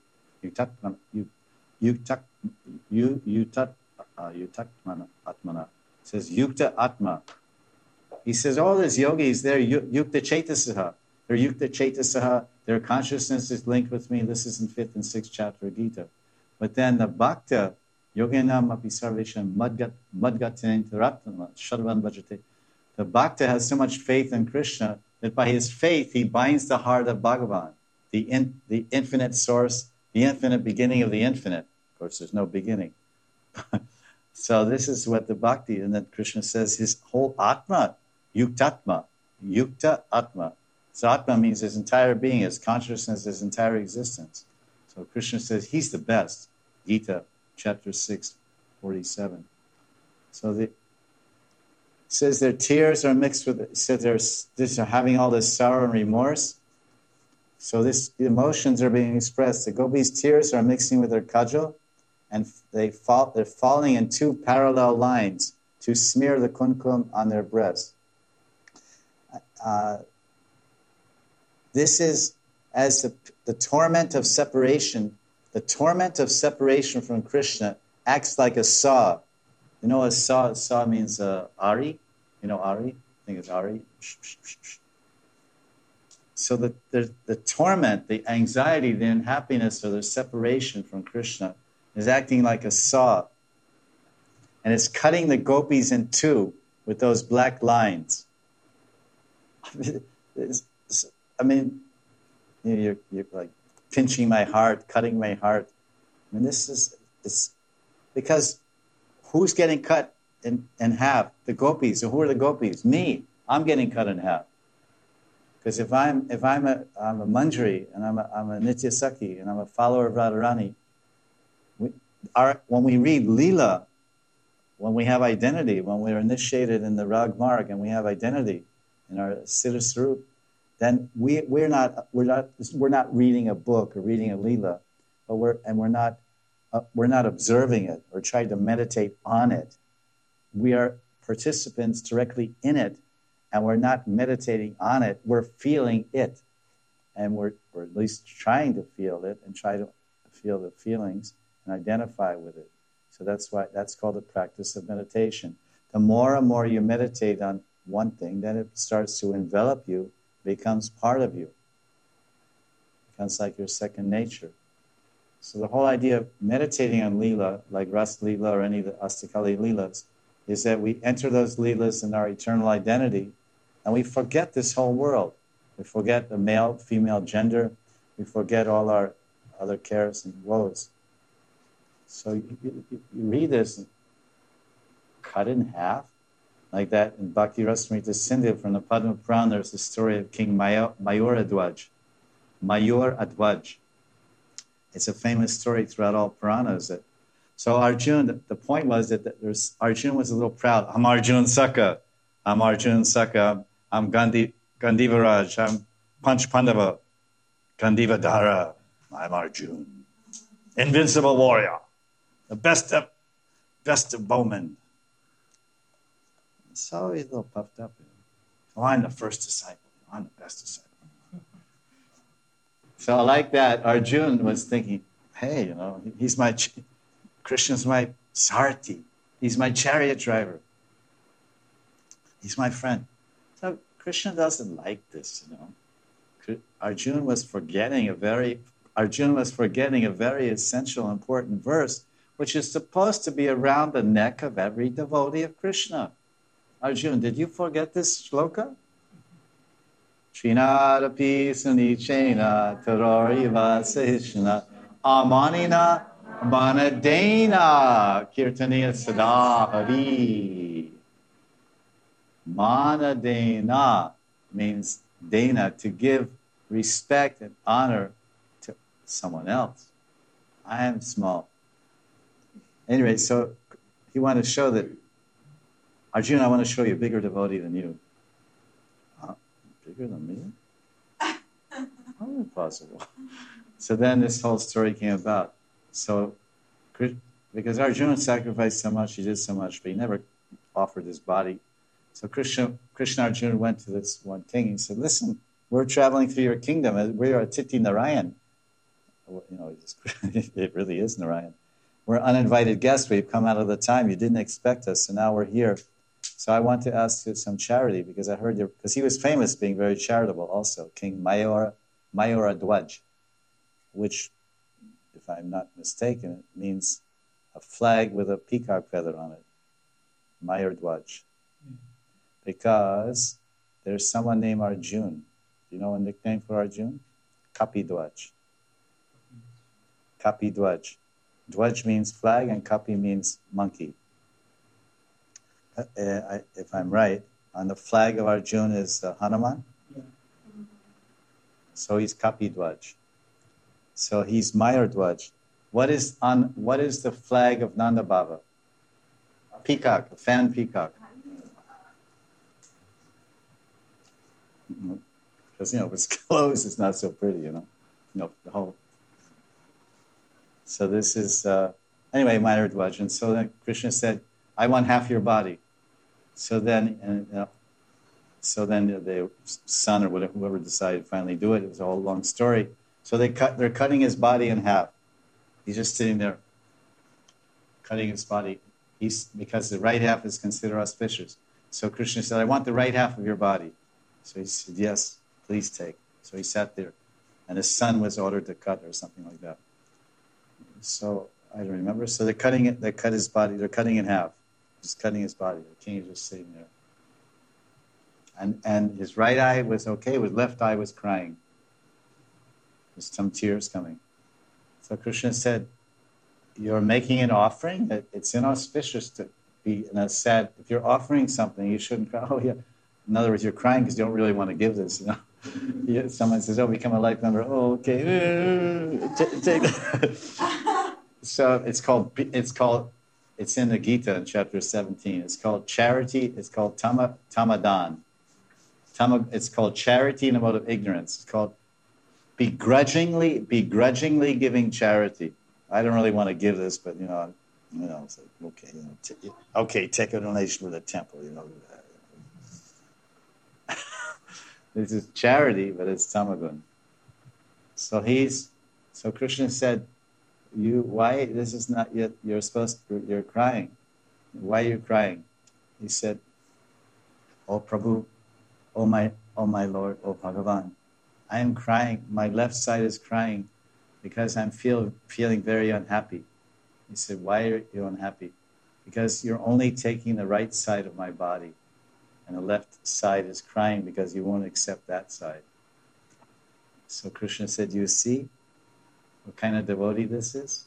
yutatmana atmana. It says yukta atma. He says all these yogis, they're yukta chetasaha. They're yukta chetasaha. Their consciousness is linked with me. This is in 5th and 6th chapter of Gita. But then the bhakta, yoginam api sarvesham madgatane taratmana sharavan vajate. The bhakta has so much faith in Krishna that by his faith he binds the heart of Bhagavan, the infinite source, the infinite beginning of the infinite. Of course, there's no beginning. So this is what the bhakti, and then Krishna says his whole atma, yuktatma, yukta atma. So atma means his entire being, his consciousness, his entire existence. So Krishna says he's the best. Gita, chapter 6, 47. So it says their tears are mixed with, it says they're having all this sorrow and remorse. So the emotions are being expressed. The gopis' tears are mixing with their kajal, and they're falling in two parallel lines to smear the kumkum on their breast. This is as the torment of separation. The torment of separation from Krishna acts like a saw. You know, a saw means Ari. You know Ari? I think it's Ari. So the torment, the anxiety, the unhappiness, or the separation from Krishna is acting like a saw. And it's cutting the gopis in two with those black lines. I mean, you're like pinching my heart, cutting my heart. I mean, it's because who's getting cut in half? The gopis. So who are the gopis? Me. I'm getting cut in half. Because if I'm a Manjari and I'm a Nitya Sakhi and I'm a follower of Radharani, when we read Leela, when we have identity, when we're initiated in the Rag Marg and we have identity in our Siddha Swarup, then we're not reading a book or reading a Leela, but we're not observing it or trying to meditate on it. We are participants directly in it, and we're not meditating on it. We're feeling it, and we're at least trying to feel it and try to feel the feelings and identify with it. So that's called the practice of meditation. The more and more you meditate on one thing, then it starts to envelop you, becomes part of you. It becomes like your second nature. So the whole idea of meditating on Leela, like Ras Leela or any of the Astakali Leelas, is that we enter those Leelas in our eternal identity, and we forget this whole world. We forget the male, female gender. We forget all our other cares and woes. So you read this and cut in half, like that in Bhakti Rasamrita Sindhu from the Padma Purana. There's the story of King Mayur Advaj. Mayur Advaj. It's a famous story throughout all Puranas. So Arjun, the point was that Arjun was a little proud. I'm Arjun Saka. I'm Arjun Saka. I'm Gandivaraj. I'm Panch Pandava. Gandivadhara. I'm Arjun. Invincible warrior. The best of bowmen. So he's a little puffed up. Oh, I'm the first disciple. I'm the best disciple. So like that, Arjun was thinking, hey, Krishna's my Sarthi. He's my chariot driver. He's my friend. So Krishna doesn't like this, Arjun was forgetting a very essential, important verse, which is supposed to be around the neck of every devotee of Krishna. Arjun, did you forget this shloka? Srinadapi sunichena taroriva sahishna amanina manadena kirtaniya sadahari Manadena means dena, to give respect and honor to someone else. I am small. Anyway, so he wanted to show that, Arjuna, I want to show you a bigger devotee than you. Bigger than me? How is it possible? So then this whole story came about. So, because Arjuna sacrificed so much, he did so much, but he never offered his body. So Krishna Arjuna went to this one king. He said, listen, we're traveling through your kingdom. We are Atiti Narayan. You know, it really is Narayan. We're uninvited guests. We've come out of the time. You didn't expect us, so now we're here. So I want to ask you some charity, because I heard because he was famous being very charitable also, King Mayura Dwaj, which, if I'm not mistaken, it means a flag with a peacock feather on it. Mayur Dwaj. Because there's someone named Arjun. Do you know a nickname for Arjun? Kapi Dwaj. Kapi Dwaj. Dwaj means flag and Kapi means monkey. If I'm right, on the flag of Arjun is Hanuman. Yeah. So he's Kapi Dwaj. So he's Mayur Dwaj. What is the flag of Nanda Baba? A peacock, a fan peacock. Because, if it's closed, it's not so pretty, the whole. So this is, anyway, Mayur Dwaj. And so then Krishna said, I want half your body. So then, the son or whatever, whoever decided to finally do it, it was a whole long story. So they're cutting his body in half. He's just sitting there, cutting his body. Because the right half is considered auspicious. So Krishna said, I want the right half of your body. So he said, yes, please take. So he sat there, and his son was ordered to cut or something like that. So I don't remember. So they're cutting it. They cut his body. They're cutting in half. Just cutting his body. The king is just sitting there. And his right eye was okay. His left eye was crying. There's some tears coming. So Krishna said, you're making an offering? It's inauspicious to be in a sad... If you're offering something, you shouldn't cry. Oh, yeah. In other words, you're crying because you don't really want to give this, Someone says, become a life member. Oh, okay. Take that. So it's in the Gita in chapter 17. It's called charity. It's called tamadan. It's called charity in a mode of ignorance. It's called begrudgingly giving charity. I don't really want to give this, but it's like, okay, take a donation for the temple. This is charity, but it's tamagun. So Krishna said, why this is not yet, you're crying. Why are you crying? He said, Oh Prabhu, oh my Lord, oh Bhagavan, I am crying. My left side is crying because I'm feeling very unhappy. He said, why are you unhappy? Because you're only taking the right side of my body, and the left side is crying because you won't accept that side. So Krishna said, you see what kind of devotee this is?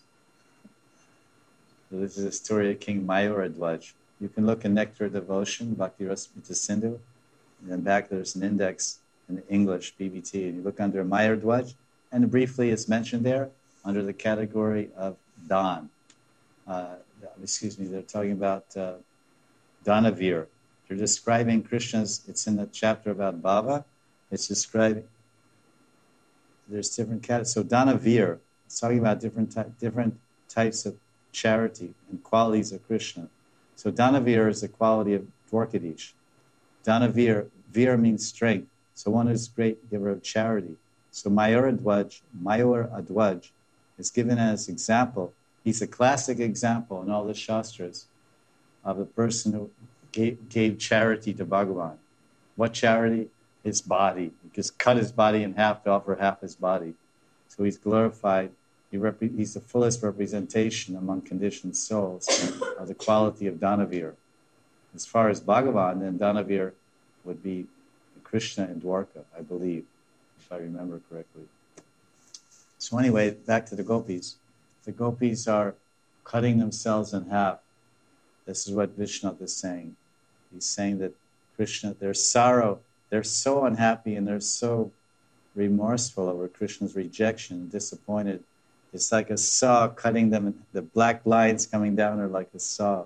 So this is a story of King Mayura Dwaj. You can look in Nectar of Devotion, Bhakti Rasamrita Sindhu, and then back there's an index in English, BBT, and you look under Mayur Dwaj, and briefly it's mentioned there under the category of Dan. They're talking about Danavir. They're describing Krishna's, it's in the chapter about Bhava, it's describing, there's different categories. So Danavir, it's talking about different types of charity and qualities of Krishna. So Danavir is the quality of Dwarkadish. Danavir, Vir means strength. So one is great giver of charity. So Mayur Adwaj is given as example. He's a classic example in all the Shastras of a person who gave charity to Bhagavan. What charity? His body. He just cut his body in half to offer half his body. So he's glorified. He's the fullest representation among conditioned souls of the quality of Danavir. As far as Bhagavan, then Danavir would be Krishna in Dwarka, I believe, if I remember correctly. So anyway, back to the gopis. The gopis are cutting themselves in half. This is what Vishnu is saying. He's saying that Krishna, their sorrow, they're so unhappy and they're so remorseful over Krishna's rejection, disappointed. It's like a saw cutting them, the black lines coming down are like a saw.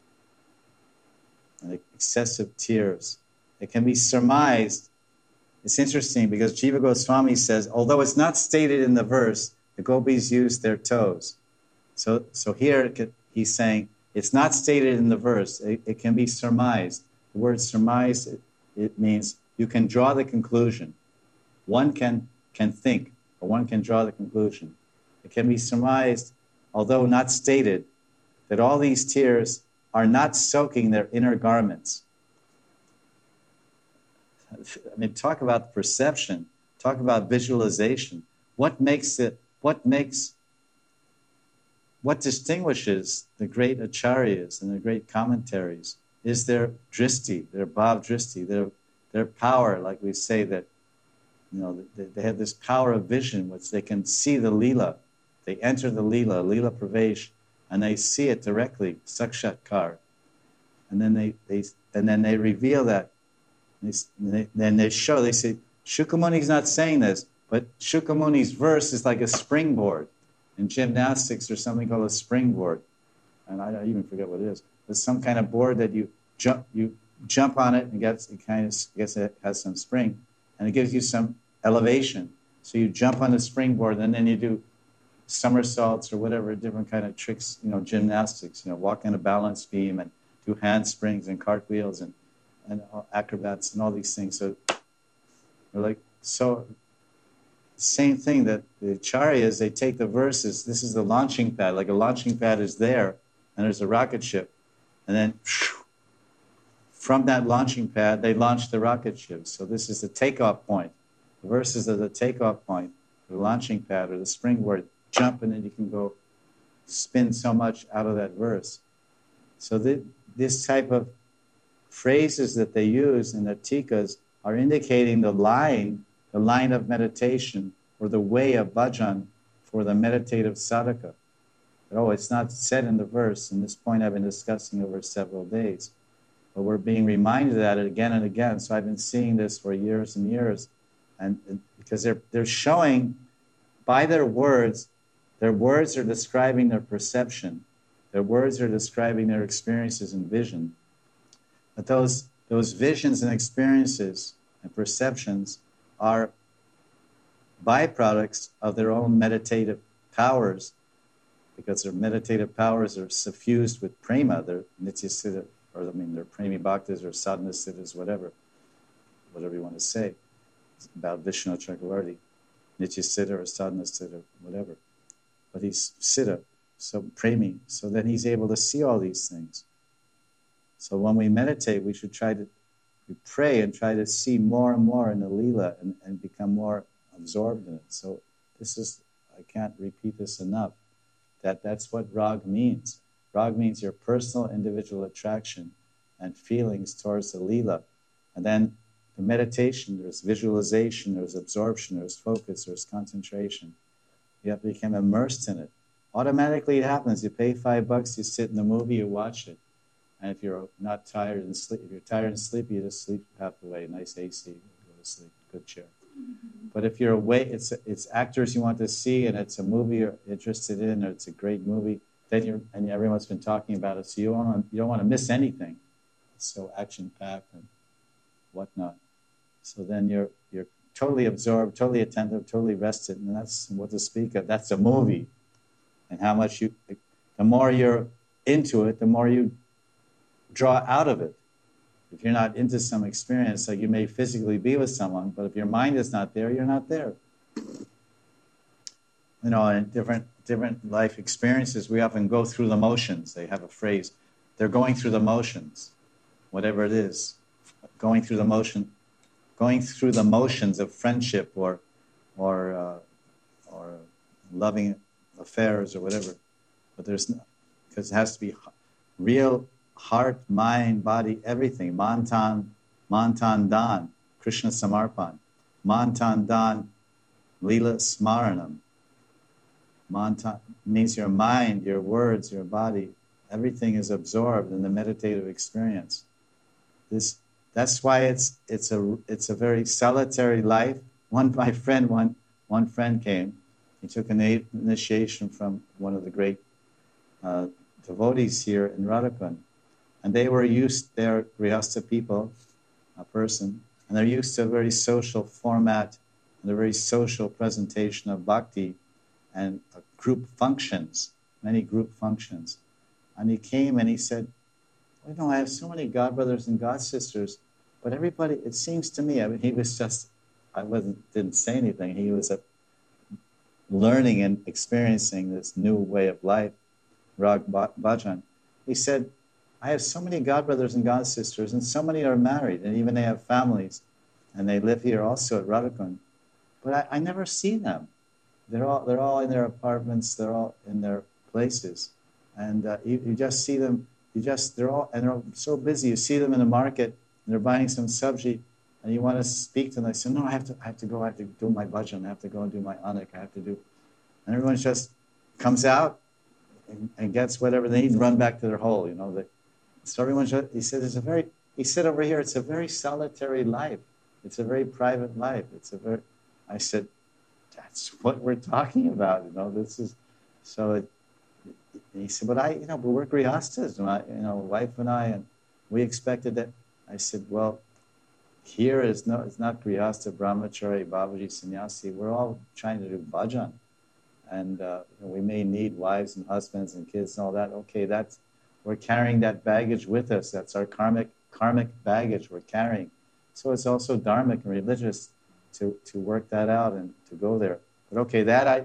And excessive tears. It can be surmised. It's interesting because Jiva Goswami says, although it's not stated in the verse, the gopis used their toes. So here he's saying, it's not stated in the verse. It can be surmised. The word surmise, it means you can draw the conclusion. One can think, or one can draw the conclusion. It can be surmised, although not stated, that all these tears are not soaking their inner garments. I mean, talk about perception, talk about visualization. What distinguishes the great acharyas and the great commentaries is their dristi, their bhav dristi, their power, like we say that, they have this power of vision, which they can see the lila. They enter the lila pravesh, and they see it directly, sakshatkar. And then they reveal that. Then they say, Shukamuni's not saying this, but Shukamuni's verse is like a springboard. In gymnastics, there's something called a springboard. And I even forget what it is. It's some kind of board that you jump on it and it has some spring, and it gives you some elevation. So you jump on the springboard, and then you do somersaults or whatever, different kind of tricks, gymnastics, walk on a balance beam and do handsprings and cartwheels and acrobats and all these things. So they're same thing that the acharyas, they take the verses, this is the launching pad, like a launching pad is there, and there's a rocket ship. And then from that launching pad, they launch the rocket ship. So this is the takeoff point. The verses are the takeoff point, the launching pad or the springboard. Jump, and then you can go spin so much out of that verse. So this type of phrases that they use in the tikas are indicating the line of meditation or the way of bhajan for the meditative sadhaka. But, it's not said in the verse, and this point I've been discussing over several days. But we're being reminded of it again and again. So I've been seeing this for years and years. And because they're showing by their words are describing their perception. Their words are describing their experiences and vision. But those visions and experiences and perceptions are byproducts of their own meditative powers, because their meditative powers are suffused with prema, their nityasiddha, their premi bhaktas or sadhana siddhas, whatever you want to say about Vishnu Chakravarti, nityasiddha or sadhana siddha, whatever. But he's siddha, so premi, so then he's able to see all these things. So when we meditate, we pray and try to see more and more in the lila and become more absorbed in it. So I can't repeat this enough, that's what rag means. Rag means your personal individual attraction and feelings towards the lila. And then the meditation, there's visualization, there's absorption, there's focus, there's concentration. You have to become immersed in it. Automatically it happens. You pay $5, you sit in the movie, you watch it. And if you're not tired and sleep, if you're tired and sleepy, you just sleep half the way. Nice AC, go to sleep, good chair. But if you're awake, it's actors you want to see, and it's a movie you're interested in, or it's a great movie. Then everyone's been talking about it, so you don't want to miss anything. It's so action packed and whatnot. So then you're totally absorbed, totally attentive, totally rested, and that's what to speak of. That's a movie, and how much the more you're into it, the more you draw out of it. If you're not into some experience, like you may physically be with someone, but if your mind is not there, you're not there. In different life experiences, we often go through the motions. They have a phrase, they're going through the motions, whatever it is, going through the motions of friendship or loving affairs or whatever. But because it has to be real heart, mind, body, everything. Mantan dan, Krishna Samarpan. Mantan dan, Lila Smaranam. Mantan means your mind, your words, your body, everything is absorbed in the meditative experience. That's why it's a very solitary life. One friend came. He took an initiation from one of the great devotees here in Radhakund, and they're Grihastha people, a person, and they're used to a very social format and a very social presentation of bhakti and group functions, many group functions. And he came and he said, I have so many godbrothers and godsisters, but everybody, it seems to me, he was just, didn't say anything. He was learning and experiencing this new way of life, Rag Bhajan. He said, I have so many godbrothers and godsisters, and so many are married, and even they have families, and they live here also at Radhakund. But I never see them. They're all in their apartments. They're all in their places, and you just see them. They're all so busy. You see them in the market, and they're buying some subji, and you want to speak to them. They say, "No, I have to go. I have to do my bhajan. I have to go and do my anak. I have to do," and everyone just comes out and gets whatever they need and run back to their hole. So everyone, he said over here, it's a very solitary life. It's a very private life. I said, that's what we're talking about. This is, so he said, but we're grihastas, wife and I, and we expected that. I said, well, here it's not grihasta, brahmachari, babaji, sannyasi. We're all trying to do bhajan. And we may need wives and husbands and kids and all that. Okay, we're carrying that baggage with us. That's our karmic baggage we're carrying. So it's also dharmic and religious to work that out and to go there. But okay,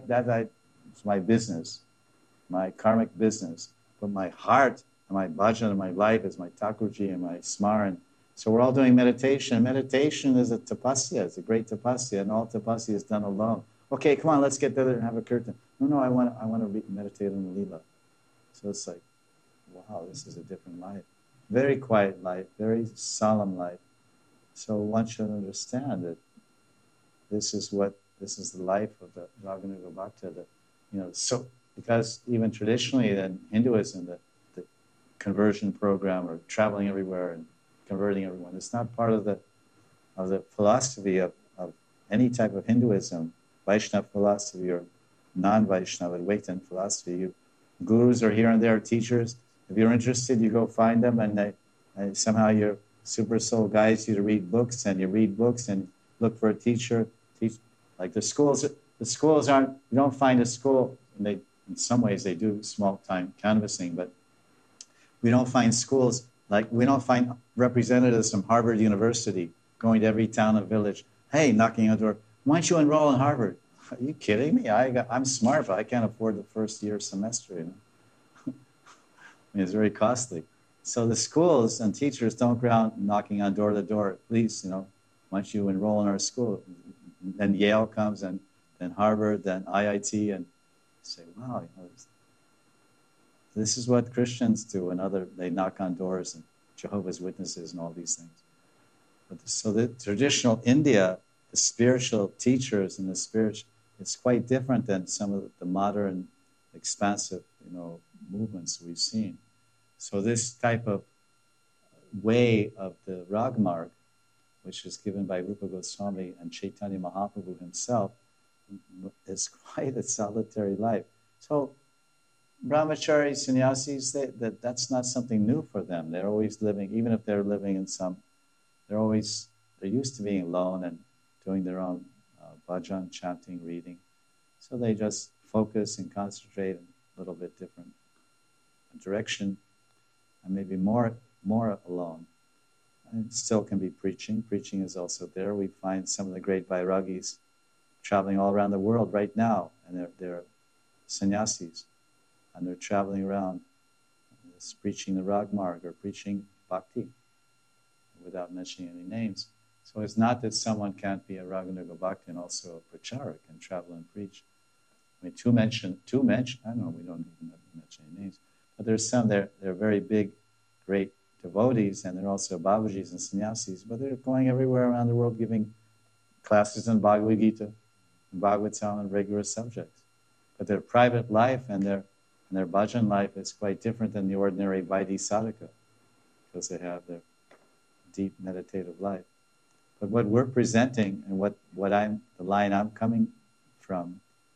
it's my business, my karmic business. But my heart and my bhajan and my life is my Thakurji and my smaran. So we're all doing meditation. Meditation is a tapasya. It's a great tapasya, and all tapasya is done alone. Okay, come on, let's get together and have a kirtan. No, I want to meditate on the lila. So it's like, wow, this is a different life. Very quiet life, very solemn life. So one should understand that this is the life of the Raganuga Bhakta. So because even traditionally in Hinduism, the conversion program or traveling everywhere and converting everyone, it's not part of the philosophy of any type of Hinduism, Vaishnava philosophy or non-Vaishnava, Advaitin philosophy. Gurus are here and there, teachers. If you're interested, you go find them, and somehow your super soul guides you to read books, and you read books and look for a teacher. Like the schools aren't. You don't find a school. In some ways, they do small-time canvassing, but we don't find schools we don't find representatives from Harvard University going to every town and village. Hey, knocking on the door. Why don't you enroll in Harvard? Are you kidding me? I'm smart, but I can't afford the first year semester. It's very costly. So the schools and teachers don't go out knocking on door to door. Please, why don't you enroll in our school? Then Yale comes, and then Harvard, then IIT, and say, wow, this is what Christians do, and they knock on doors, and Jehovah's Witnesses, and all these things. So the traditional India, the spiritual teachers and it's quite different than some of the modern, expansive, movements we've seen. So this type of way of the Ragmarg, which is given by Rupa Goswami and Chaitanya Mahaprabhu himself, is quite a solitary life. So brahmacharis, sannyasis, that's not something new for them. They're always living, even if they're living in they're used to being alone and doing their own bhajan, chanting, reading. So they just focus and concentrate in a little bit different direction, and maybe more alone. And it still can be preaching. Preaching is also there. We find some of the great Vairagis traveling all around the world right now, and they're sannyasis, and they're traveling around preaching the Ragmarg or preaching bhakti without mentioning any names. So it's not that someone can't be a Raganuga Bhakta and also a Pracharak and travel and preach. I mean, two mention, I don't know, we don't even have to mention any names. But there's some, they're very big, great devotees, and they're also Babajis and sannyasis, but they're going everywhere around the world giving classes in Bhagavad Gita, and Bhagavatam, and regular subjects. But their private life and their bhajan life is quite different than the ordinary Vaidhi sadhaka, because they have deep meditative life. But what we're presenting and the line I'm coming from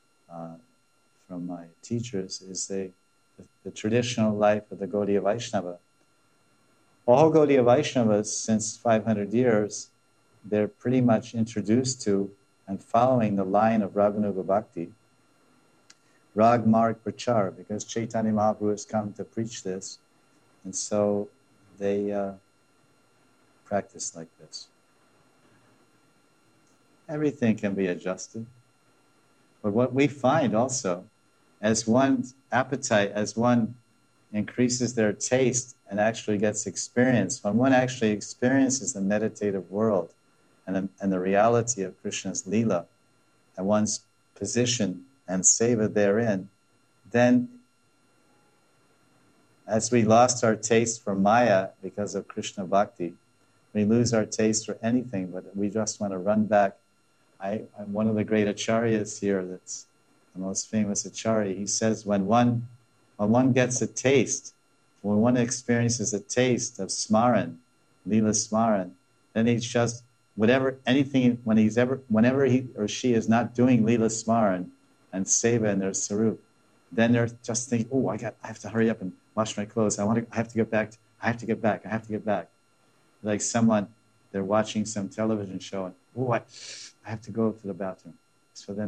my teachers is the traditional life of the Gaudiya Vaishnava. All Gaudiya Vaishnavas since 500 years, they're pretty much introduced to and following the line of Raganuga Bhakti, Rag Marg Prachar, because Chaitanya Mahaprabhu has come to preach this, and so they practice like this. Everything can be adjusted. But what we find also, as one's appetite, as one increases their taste and actually gets experience, when one actually experiences the meditative world and the reality of Krishna's Leela and one's position and seva therein, then as we lost our taste for Maya because of Krishna Bhakti, we lose our taste for anything, but we just want to run back. I'm one of the great acharyas here, that's the most famous acharya. He says when one gets a taste, when one experiences a taste of smaran, Leela smaran, then he's just whenever he or she is not doing Leela smaran and seva in their sarup, then they're just thinking, oh, I have to hurry up and wash my clothes. I have to get back. Like someone, they're watching some television show and, oh, I have to go to the bathroom. So then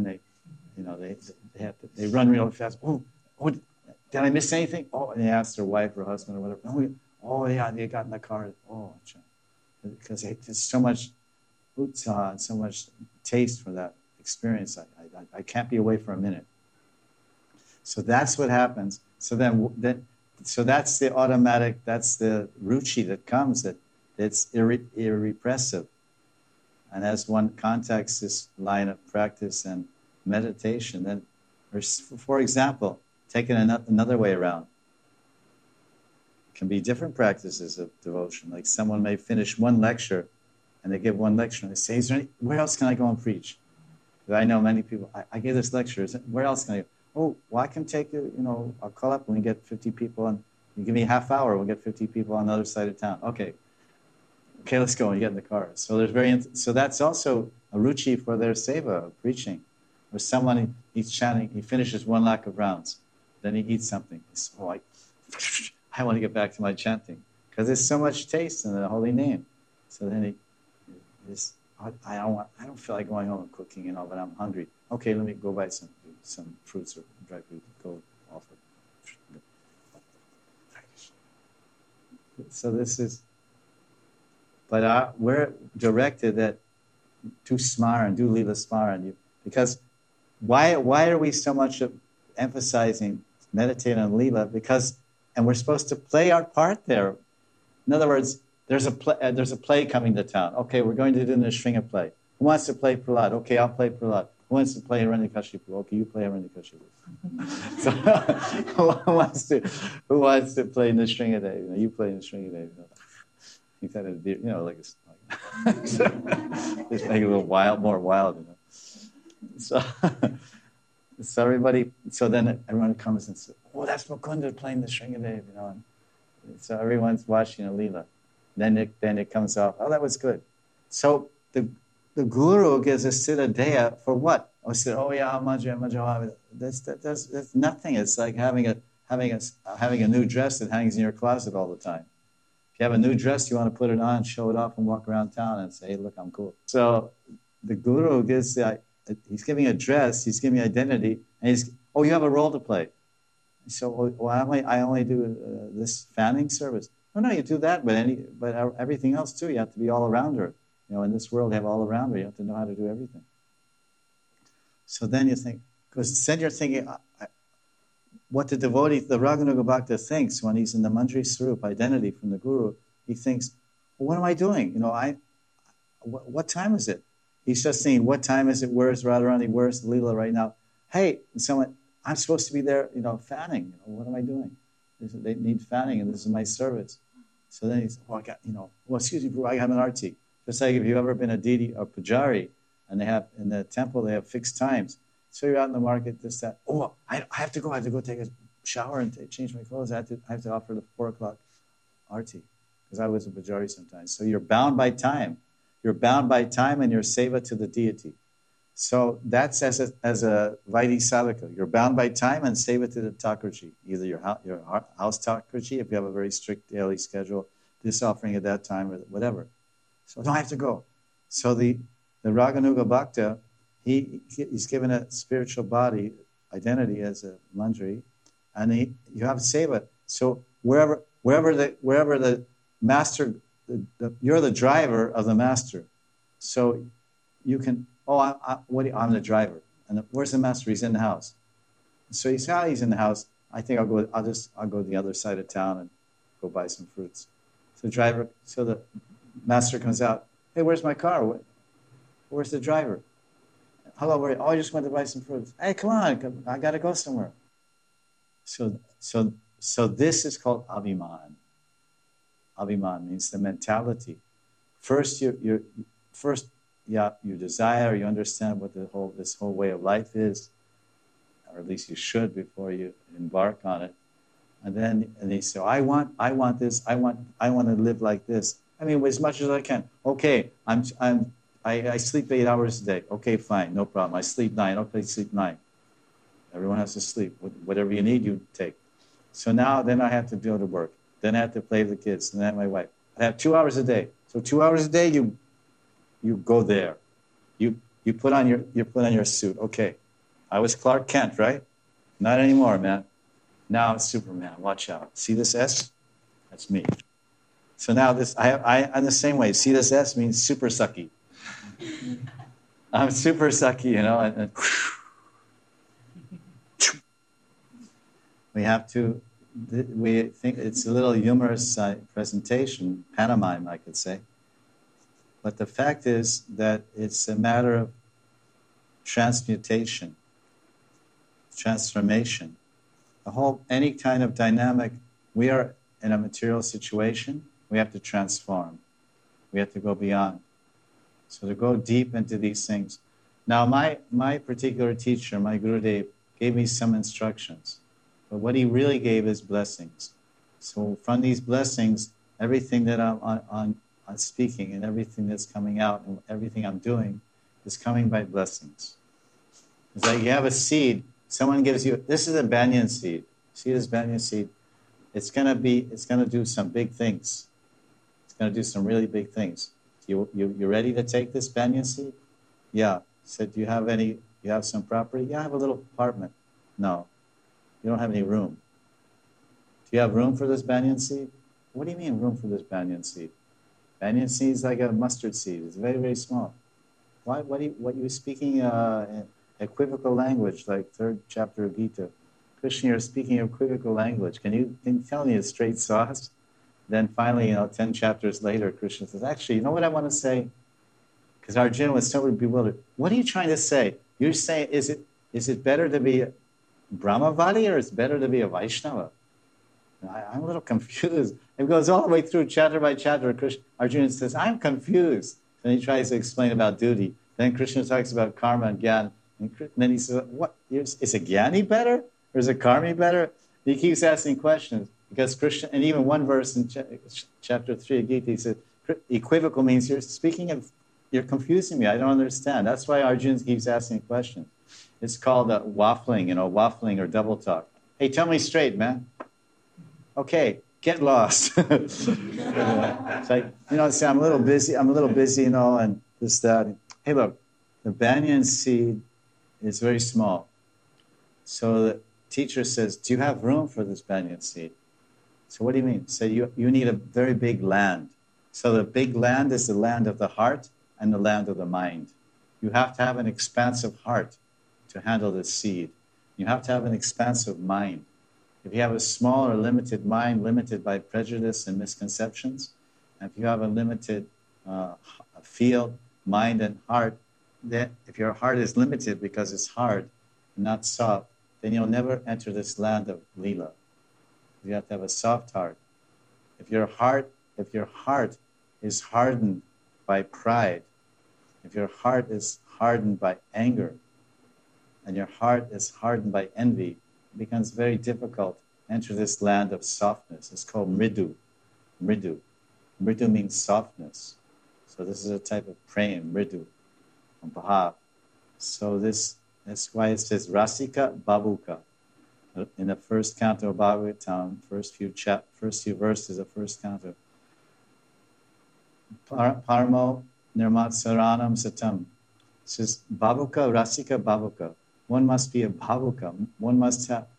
they run real fast. Oh, did I miss anything? Oh, and they ask their wife or husband or whatever. Oh yeah, they got in the car. Oh, because there's so much utsaha and so much taste for that experience. I can't be away for a minute. So that's what happens. So that's the automatic. That's the ruchi that comes. That it's irrepressive. And as one contacts this line of practice and meditation, then, for example, taken another way around, it can be different practices of devotion. Like someone may finish one lecture, and they give one lecture, and they say, where else can I go and preach? I know many people, I gave this lecture, where else can I go? Oh, well, I can take you, I'll call up and we get 50 people, and you give me a half hour, we'll get 50 people on the other side of town. Okay, let's go, and you get in the car. So so that's also a ruchi for their seva of preaching. Or someone, he's chanting, he finishes one lakh of rounds, then he eats something. He says, oh, I want to get back to my chanting, because there's so much taste in the holy name. So then I don't feel like going home and cooking and all, but I'm hungry. Okay, let me go buy some fruits or dry fruit. Go offer. So this is, but we're directed that to smaran, do Leela smaran, because why are we so much emphasizing meditating on Leela? And we're supposed to play our part there. In other words, there's a play coming to town. Okay, we're going to do the Nrsimha play. Who wants to play Prahlad? Okay, I'll play Prahlad. Who wants to play Hiranyakashipu? Okay, you play Hiranyakashipu. So who wants to play Nrsimhadev? You play Nrsimhadev. You kind of like just make it a little more wild. So everybody. So then everyone comes and says, "Oh, that's Mukunda playing the Nrsimhadev," And so everyone's watching a Leela. Then it comes off. Oh, that was good. So the guru gives a siddha deya for what? Oh yeah, maja. That's nothing. It's like having a new dress that hangs in your closet all the time. If you have a new dress, you want to put it on, show it off, and walk around town and say, "Hey, look, I'm cool." So the guru he's giving a dress, he's giving identity, and you have a role to play. So I only do this fanning service. No, you do that, but everything else too. You have to be all around her. In this world, have all around her. You have to know how to do everything. So then you think, because then you're thinking, what the devotee, the Raganuga Bhakta thinks when he's in the Manjari Swarup identity from the Guru. He thinks, well, what am I doing? What time is it? He's just saying, what time is it? Where's Radharani? Where's Leela right now? Hey, I'm supposed to be there, fanning. What am I doing? They need fanning, and this is my service. So then he's, excuse me, I have an arti. Just like if you've ever been a deity or pujari, and in the temple they have fixed times. So you're out in the market, this, that. Oh, I have to go take a shower and change my clothes. I have to offer the 4 o'clock arti. because I was a Bajari sometimes. So you're bound by time. You're bound by time and your seva to the deity. So that's as a Vaidhi sadhaka. You're bound by time and seva to the Thakurji. Either your house Thakurji, if you have a very strict daily schedule, this offering at that time or whatever. So no, I have to go. So the Raganuga Bhakta, he's given a spiritual body, identity as a mandri, and you have seva. So wherever the master, you're the driver of the master. So you can, I'm the driver. And where's the master? He's in the house. So he said, he's in the house. I think I'll go to the other side of town and go buy some fruits. So the master comes out. Hey, where's my car? Where's the driver? Hello, I just went to buy some fruits. Hey, come on, I got to go somewhere. So this is called abhiman. Abhiman means the mentality. First, you desire, you understand what this whole way of life is, or at least you should before you embark on it. And they say, I want this. I want to live like this. I mean, as much as I can. Okay, I sleep 8 hours a day. Okay, fine, no problem. I sleep 9. Okay, sleep 9. Everyone has to sleep. Whatever you need, you take. So then I have to go to work. Then I have to play with the kids. And then my wife. I have 2 hours a day. So 2 hours a day, you go there. You put on your suit. Okay, I was Clark Kent, right? Not anymore, man. Now it's Superman. Watch out. See this S? That's me. So now I'm the same way. See this S means super sucky. I'm super sucky, and we think it's a little humorous presentation, pantomime, I could say. But the fact is that it's a matter of transmutation, transformation. Any kind of dynamic, we are in a material situation, we have to transform. We have to go beyond. So to go deep into these things. Now, my particular teacher, my Gurudev, gave me some instructions. But what he really gave is blessings. So from these blessings, everything that I'm speaking and everything that's coming out and everything I'm doing is coming by blessings. It's like you have a seed. Someone gives you, this is a banyan seed. See this banyan seed? It's going to do some big things. It's going to do some really big things. You ready to take this banyan seed? Yeah. Said, do you have some property? Yeah, I have a little apartment. No, you don't have any room. Do you have room for this banyan seed? What do you mean room for this banyan seed? Banyan seed is like a mustard seed. It's very, very small. What you speaking equivocal language, like 3rd chapter of Gita. Krishna, you're speaking equivocal language. Can you tell me a straight sauce? Then finally, 10 chapters later, Krishna says, actually, you know what I want to say? Because Arjuna was so bewildered. What are you trying to say? You're saying, is it better to be a Brahmavadi or is it better to be a Vaishnava? I'm a little confused. It goes all the way through chapter by chapter. Arjuna says, I'm confused. Then he tries to explain about duty. Then Krishna talks about karma and jnana. And then he says, what? Is a jnani better? Or is a karmi better? He keeps asking questions. Because Krishna, and even one verse in chapter 3 of Gita, he said, equivocal means you're confusing me. I don't understand. That's why Arjuna keeps asking questions. It's called waffling or double talk. Hey, tell me straight, man. Okay, get lost. It's like, say, I'm a little busy, and this, that. Hey, look, the banyan seed is very small. So the teacher says, do you have room for this banyan seed? So what do you mean? So you need a very big land. So the big land is the land of the heart and the land of the mind. You have to have an expansive heart to handle this seed. You have to have an expansive mind. If you have a small or limited mind, limited by prejudice and misconceptions, and if you have a limited field, mind and heart, then if your heart is limited because it's hard and not soft, then you'll never enter this land of Leela. You have to have a soft heart. If your heart is hardened by pride, if your heart is hardened by anger, and your heart is hardened by envy, it becomes very difficult to enter this land of softness. It's called mridu. Mridu. Mridu means softness. So this is a type of praying, mridu, from bhav. So that's why it says Rasika Babuka. In the first canto of Bhagavatam, first few verses of first canto. Paramo Nirmatsaranam Satam. It says Babuka, Rasika Babuka. One must be a Bhavuka. One must have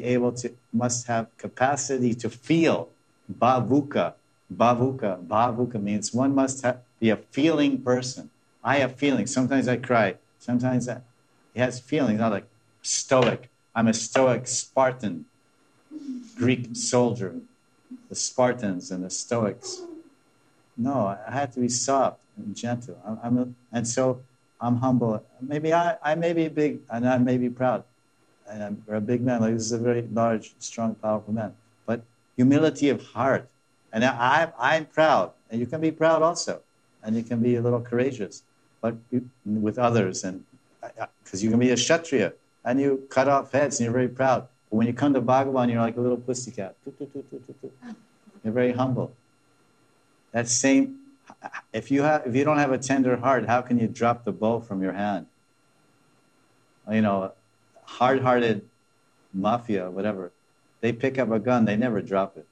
capacity to feel. Bhavuka. Bhavuka means one must be a feeling person. I have feelings. Sometimes I cry. Sometimes he has feelings, not like stoic. I'm a stoic Spartan, Greek soldier, the Spartans and the Stoics. No, I had to be soft and gentle. And so I'm humble. Maybe I may be big and I may be proud. And I'm a big man. Like this is a very large, strong, powerful man. But humility of heart. And I'm proud. And you can be proud also. And you can be a little courageous, but with others. And because you can be a Kshatriya. And you cut off heads and you're very proud. But when you come to Bhagavan, you're like a little pussycat. You're very humble. That same, if you don't have a tender heart, how can you drop the bow from your hand? You know, hard-hearted mafia, whatever. They pick up a gun, they never drop it.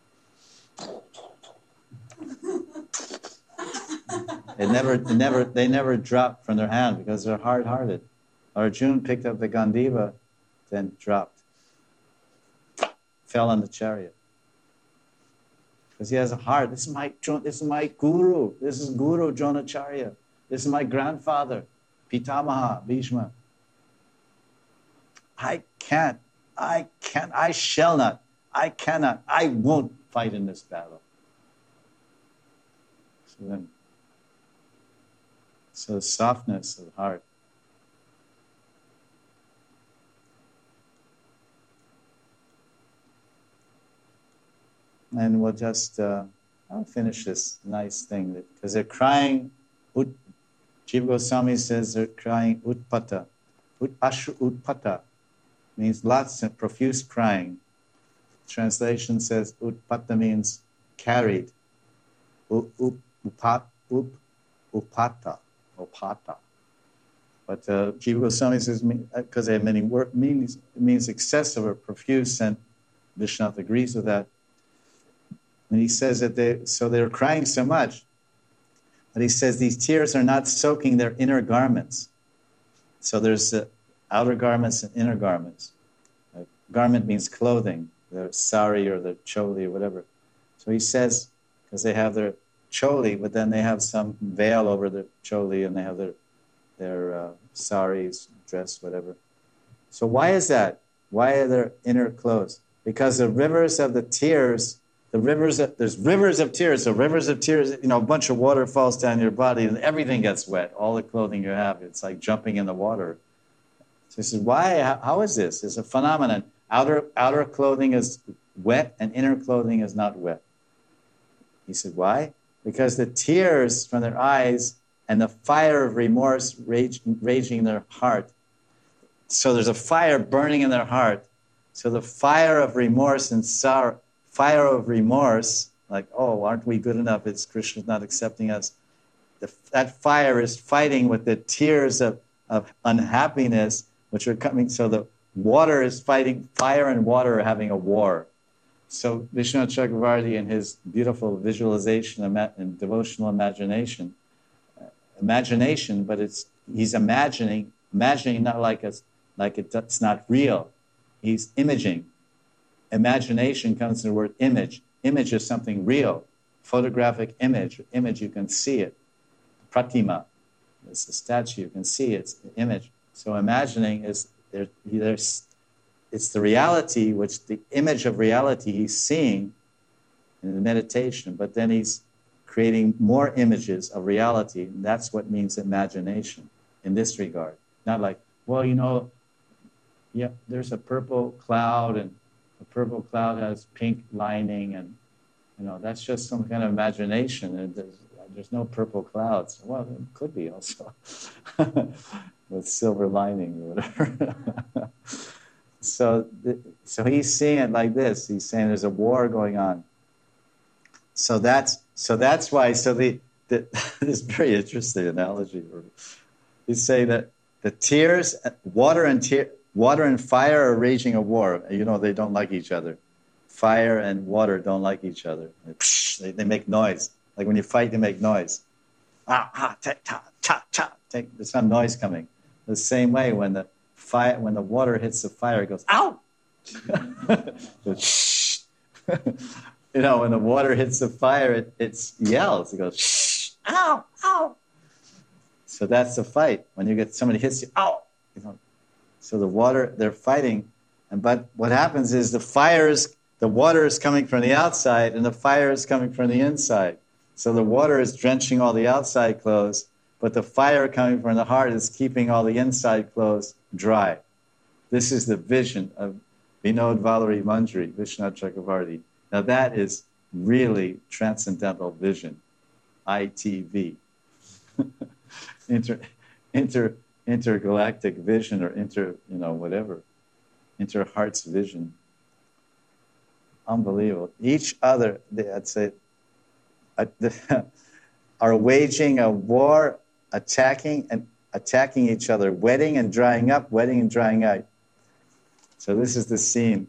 They never drop from their hand because they're hard-hearted. Arjuna picked up the Gandiva, then dropped. Fell on the chariot. Because he has a heart. This is my guru. This is Guru Dronacharya. This is my grandfather, Pitamaha, Bhishma. I shall not, I cannot, I won't fight in this battle. So the softness of the heart. And we'll just, I'll finish this nice thing, because they're crying, Jiva Goswami says they're crying utpata. Ashru utpata means lots of profuse crying. Translation says utpata means carried. Upata. But Jiva Goswami says, because they have many meanings, it means excessive or profuse, and Vishwanath agrees with that. And he says that they're crying so much, but he says these tears are not soaking their inner garments. So there's outer garments and inner garments. Garment means clothing, the sari or the choli or whatever. So he says, because they have their choli, but then they have some veil over the choli, and they have their saris, dress, whatever. So why is that? Why are their inner clothes? Because the rivers of the tears. There's rivers of tears. So rivers of tears, a bunch of water falls down your body and everything gets wet. All the clothing you have, it's like jumping in the water. So he says, why? How is this? It's a phenomenon. Outer clothing is wet and inner clothing is not wet. He said, why? Because the tears from their eyes and the fire of remorse raging in their heart. So there's a fire burning in their heart. So the fire of remorse and sorrow, fire of remorse, like, oh, aren't we good enough? It's Krishna's not accepting us. That fire is fighting with the tears of unhappiness, which are coming. So the water is fighting, fire and water are having a war. So Vishwanath Chakravarti, in his beautiful visualization and devotional imagination, but he's imagining not like it's not real. He's imaging. Imagination comes from the word image. Image is something real. Photographic image. Image, you can see it. Pratima. It's a statue. You can see it. It's the image. So imagining is it's the reality, which the image of reality he's seeing in the meditation, but then he's creating more images of reality. And that's what means imagination in this regard. Not like, well, there's a purple cloud and the purple cloud has pink lining, and that's just some kind of imagination. And there's no purple clouds. Well, it could be also with silver lining or whatever. So he's seeing it like this. He's saying there's a war going on. So So that's why. So this very interesting analogy. You say that the tears, water and fire are raging a war. You know they don't like each other. Fire and water don't like each other. They make noise. Like when you fight, they make noise. There's some noise coming. The same way when the water hits the fire, it goes ow. You know, when the water hits the fire, it yells. It goes shh, ow, ow. So that's the fight. When you get somebody hits you, ow. You know, so they're fighting, but what happens is the water is coming from the outside and the fire is coming from the inside. So the water is drenching all the outside clothes, but the fire coming from the heart is keeping all the inside clothes dry. This is the vision of Vinod Vallari Manjari, Vishwanath Chakravarti. Now that is really transcendental vision, ITV, intergalactic vision, or inter-heart's vision. Unbelievable. Each other, I'd say, are waging a war, attacking each other, wetting and drying up, wetting and drying out. So this is the scene.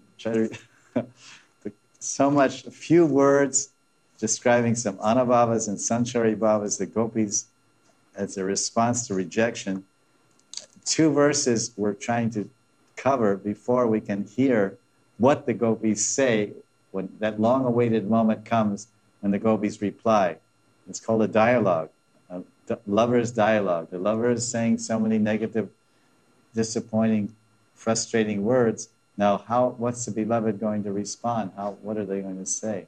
A few words describing some Anubhavas and Sanchari Bhavas, the gopis, as a response to rejection. 2 verses we're trying to cover before we can hear what the gopis say when that long-awaited moment comes when the gopis reply. It's called a dialogue, a lover's dialogue. The lover is saying so many negative, disappointing, frustrating words. Now, what's the beloved going to respond? What are they going to say?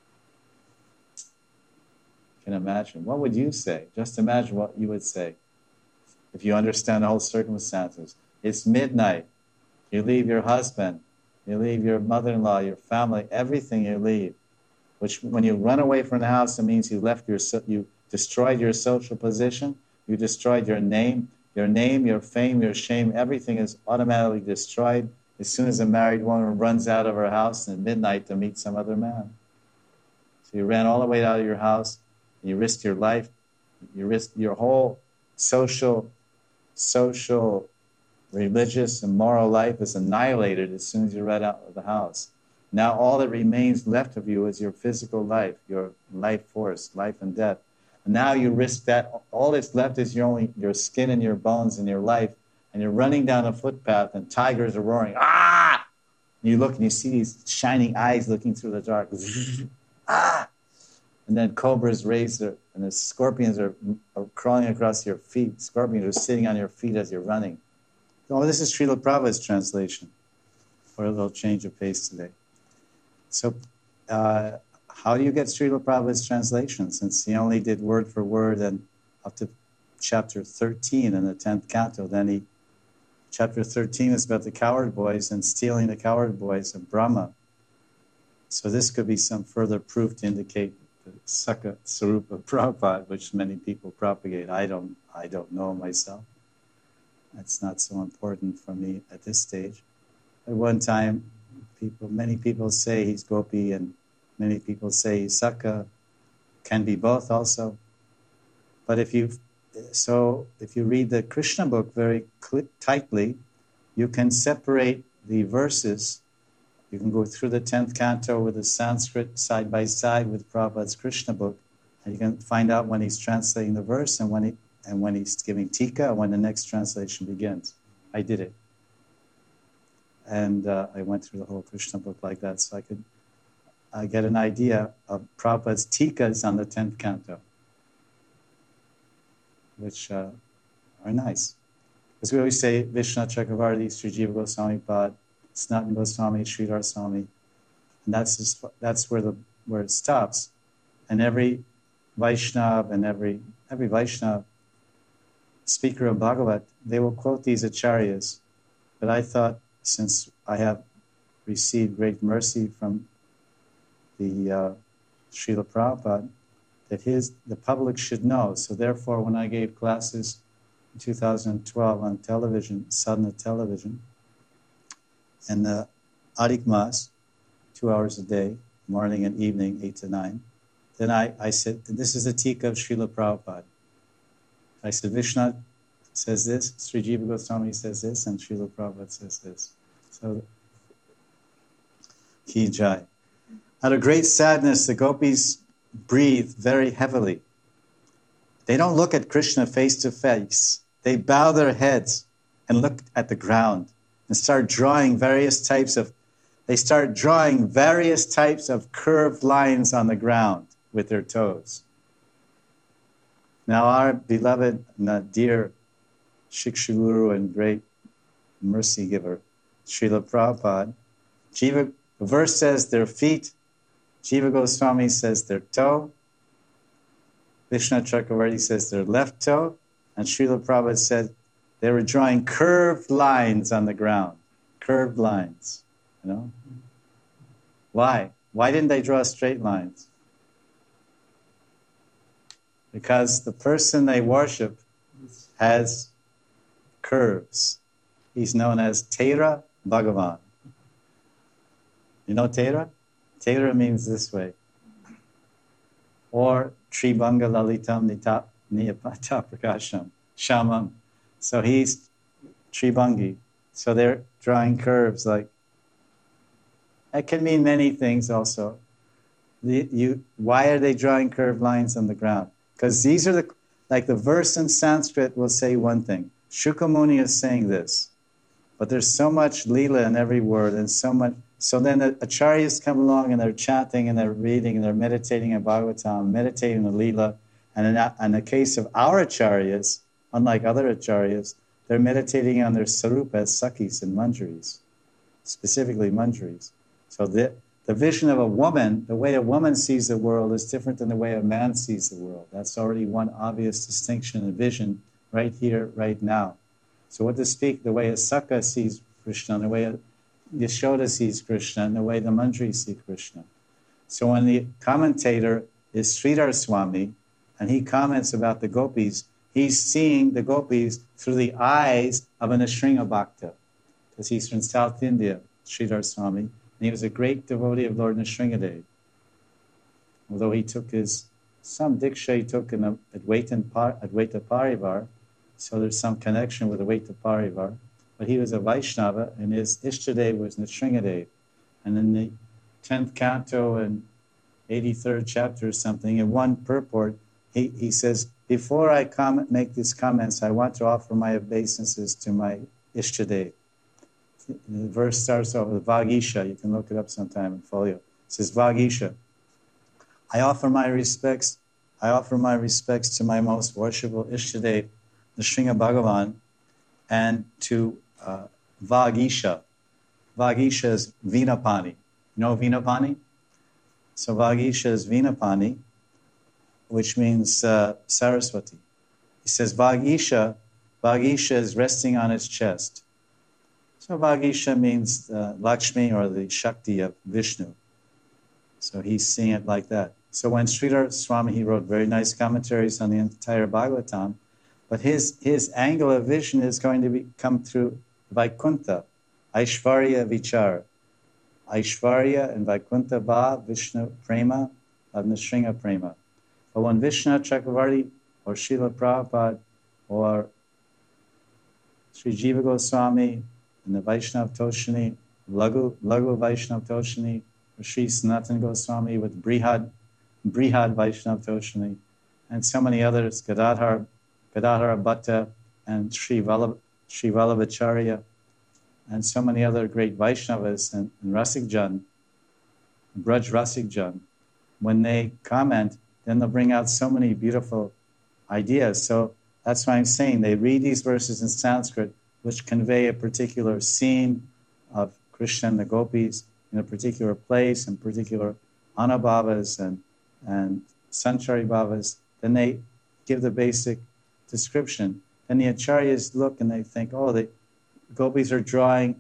You can imagine. What would you say? Just imagine what you would say if you understand the whole circumstances. It's midnight. You leave your husband. You leave your mother-in-law, your family, everything you leave. Which, when you run away from the house, it means you destroyed your social position. You destroyed your name, your fame, your shame. Everything is automatically destroyed as soon as a married woman runs out of her house at midnight to meet some other man. So you ran all the way out of your house, and you risked your life, you risked your whole social, religious, and moral life is annihilated as soon as you ran out of the house. Now all that remains left of you is your physical life, your life force, life and death. And now you risk that. All that's left is your skin and your bones and your life. And you're running down a footpath and tigers are roaring, ah! And you look and you see these shining eyes looking through the dark. Ah! And then cobras and the scorpions are crawling across your feet. Scorpions are sitting on your feet as you're running. Oh, this is Srila Prabhupada's translation for a little change of pace today. So how do you get Srila Prabhupada's translation? Since he only did word for word and up to chapter 13 in the 10th canto, chapter 13 is about the coward boys and stealing the coward boys of Brahma. So this could be some further proof to indicate the Sakha Sarupa of Prabhupada, which many people propagate. I don't know myself. That's not so important for me at this stage. At one time, many people say he's Gopi and many people say he's Sakha. Can be both also. But if you read the Krishna book very tightly, you can separate the verses. You can go through the 10th canto with the Sanskrit side by side with Prabhupada's Krishna book, and you can find out when he's translating the verse and when he's giving tika and when the next translation begins. I did it. And I went through the whole Krishna book like that, so I could get an idea of Prabhupada's tikas on the 10th canto, which are nice. Because we always say Vishwanath Chakravarti, Sri Jiva Goswami Pad, Sanatana Goswami, Sridhar Swami, and that's where it stops. And every Vaishnav and every Vaishnav speaker of Bhagavat, they will quote these acharyas. But I thought, since I have received great mercy from the Srila Prabhupada, that the public should know. So therefore, when I gave classes in 2012 on television, Sadhana television, and Adik Mas, 2 hours a day, morning and evening, 8 to 9, then I said, this is the Tika of Srila Prabhupada. I said, Vishnu says this, Sri Jiva Goswami says this, and Srila Prabhupada says this. So, Ki Jai. Out of great sadness, the gopis breathe very heavily. They don't look at Krishna face to face. They bow their heads and look at the ground and start drawing various types of curved lines on the ground with their toes. Now our beloved, dear Shiksha Guru and great mercy giver, Srila Prabhupada, the verse says their feet, Jiva Goswami says their toe, Vishnu Chakravarti says their left toe, and Srila Prabhupada said they were drawing curved lines on the ground. Curved lines, Why? Why didn't they draw straight lines? Because the person they worship has curves. He's known as Tera Bhagavan. You know Tera? Tera means this way. Or Tribhanga Lalitam Niyapata Prakasham. Shamam. So he's Tribhangi. So they're drawing curves like. That can mean many things also. Why are they drawing curved lines on the ground? Because these are the verse in Sanskrit will say one thing. Shukamuni is saying this. But there's so much lila in every word and so much. So then the acharyas come along and they're chanting and they're reading and they're meditating in Bhagavatam, meditating the lila. And in the case of our acharyas, unlike other acharyas, they're meditating on their sarupa as sakis and manjaris, specifically manjaris. So the vision of a woman, the way a woman sees the world is different than the way a man sees the world. That's already one obvious distinction in vision right here, right now. So what to speak, the way a Saka sees Krishna, the way Yashoda sees Krishna, and the way the Manjari see Krishna. So when the commentator is Sridhar Swami, and he comments about the gopis, he's seeing the gopis through the eyes of an Nrsinga Bhakta, because he's from South India, Sridhar Swami. And he was a great devotee of Lord Nrsingadev. Although he took some diksha he took in Advaita Parivar, so there's some connection with Advaita Parivar. But he was a Vaishnava, and his Ishtadev was Nrsingadev. And in the 10th canto and 83rd chapter or something, in one purport, he says, before I make these comments, I want to offer my obeisances to my Ishtadev. The verse starts off with Vagisha. You can look it up sometime in folio. It says Vagisha. I offer my respects to my most worshipful Ishtadev, the Nrsinga Bhagavan, and to Vagisha. Vagisha is Vinapani. You know Vinapani? So Vagisha is Vinapani, which means Saraswati. He says Vagisha is resting on his chest. So Vagisha means Lakshmi or the Shakti of Vishnu. So he's seeing it like that. So when Sridhar Swami, he wrote very nice commentaries on the entire Bhagavatam, but his angle of vision is going to come through Vaikuntha, Aishvarya Vichar. Aishvarya and Vaikuntha Bhav, Vishnu Prema, of Nrsinga Prema. But when Vishnu Chakravarti or Srila Prabhupada or Sri Jiva Goswami and the Vaishnav Toshini, Lagu Vaishnav Toshini, or Sri Sanatana Goswami with Brihad Vaishnav Toshini, and so many others, Gadadhar Bhatta and Sri Vallabhacharya, and so many other great Vaishnavas and Rasikjan, Braj Rasikjan. When they comment, then they'll bring out so many beautiful ideas. So that's why I'm saying they read these verses in Sanskrit, which convey a particular scene of Krishna and the gopis in a particular place and particular anubhavas and sanchari bhavas. Then they give the basic description. Then the acharyas look and they think, oh, the gopis are drawing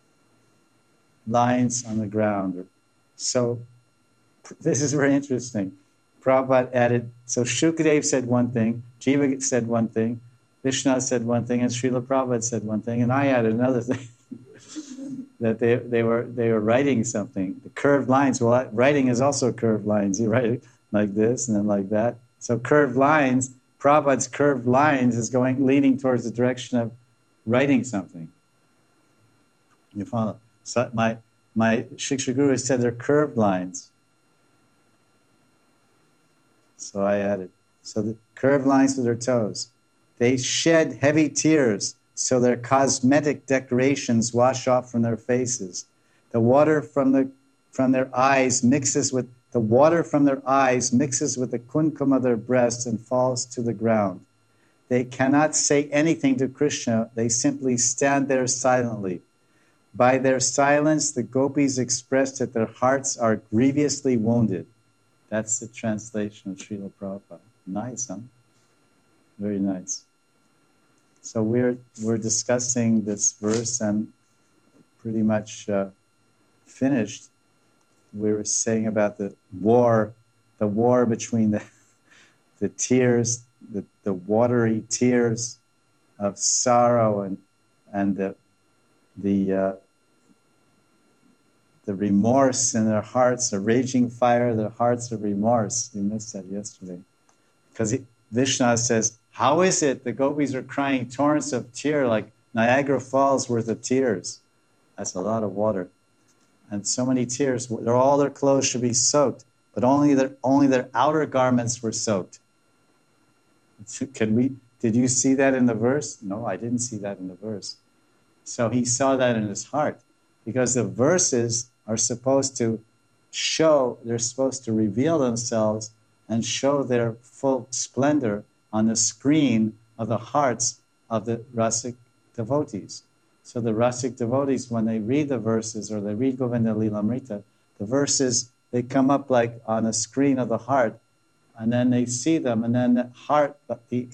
lines on the ground. So this is very interesting. Prabhupada added, so Shukadev said one thing, Jiva said one thing, Vishnu said one thing, and Srila Prabhupada said one thing, and I added another thing. That they were writing something. The curved lines, well, writing is also curved lines. You write like this and then like that. So curved lines, Prabhupada's curved lines is leaning towards the direction of writing something. You follow? So my Shiksha Guru said they're curved lines. So I added. So the curved lines with their toes. They shed heavy tears, so their cosmetic decorations wash off from their faces. The water from their eyes mixes with the kumkum of their breasts and falls to the ground. They cannot say anything to Krishna. They simply stand there silently. By their silence, the gopis express that their hearts are grievously wounded. That's the translation of Srila Prabhupada. Nice, huh? Very nice. So we're discussing this verse and pretty much finished. We were saying about the war between the tears, the watery tears of sorrow and the remorse in their hearts, a raging fire, their hearts of remorse. You missed that yesterday. Because Vishnu says, how is it the gopis are crying torrents of tears like Niagara Falls worth of tears? That's a lot of water. And so many tears. All their clothes should be soaked, but only their outer garments were soaked. Did you see that in the verse? No, I didn't see that in the verse. So he saw that in his heart. Because the verses are supposed to they're supposed to reveal themselves and show their full splendor on the screen of the hearts of the Rasic devotees. So the Rasic devotees, when they read the verses or they read Govinda Lilamrita, the verses, they come up like on a screen of the heart, and then they see them, and then the heart, the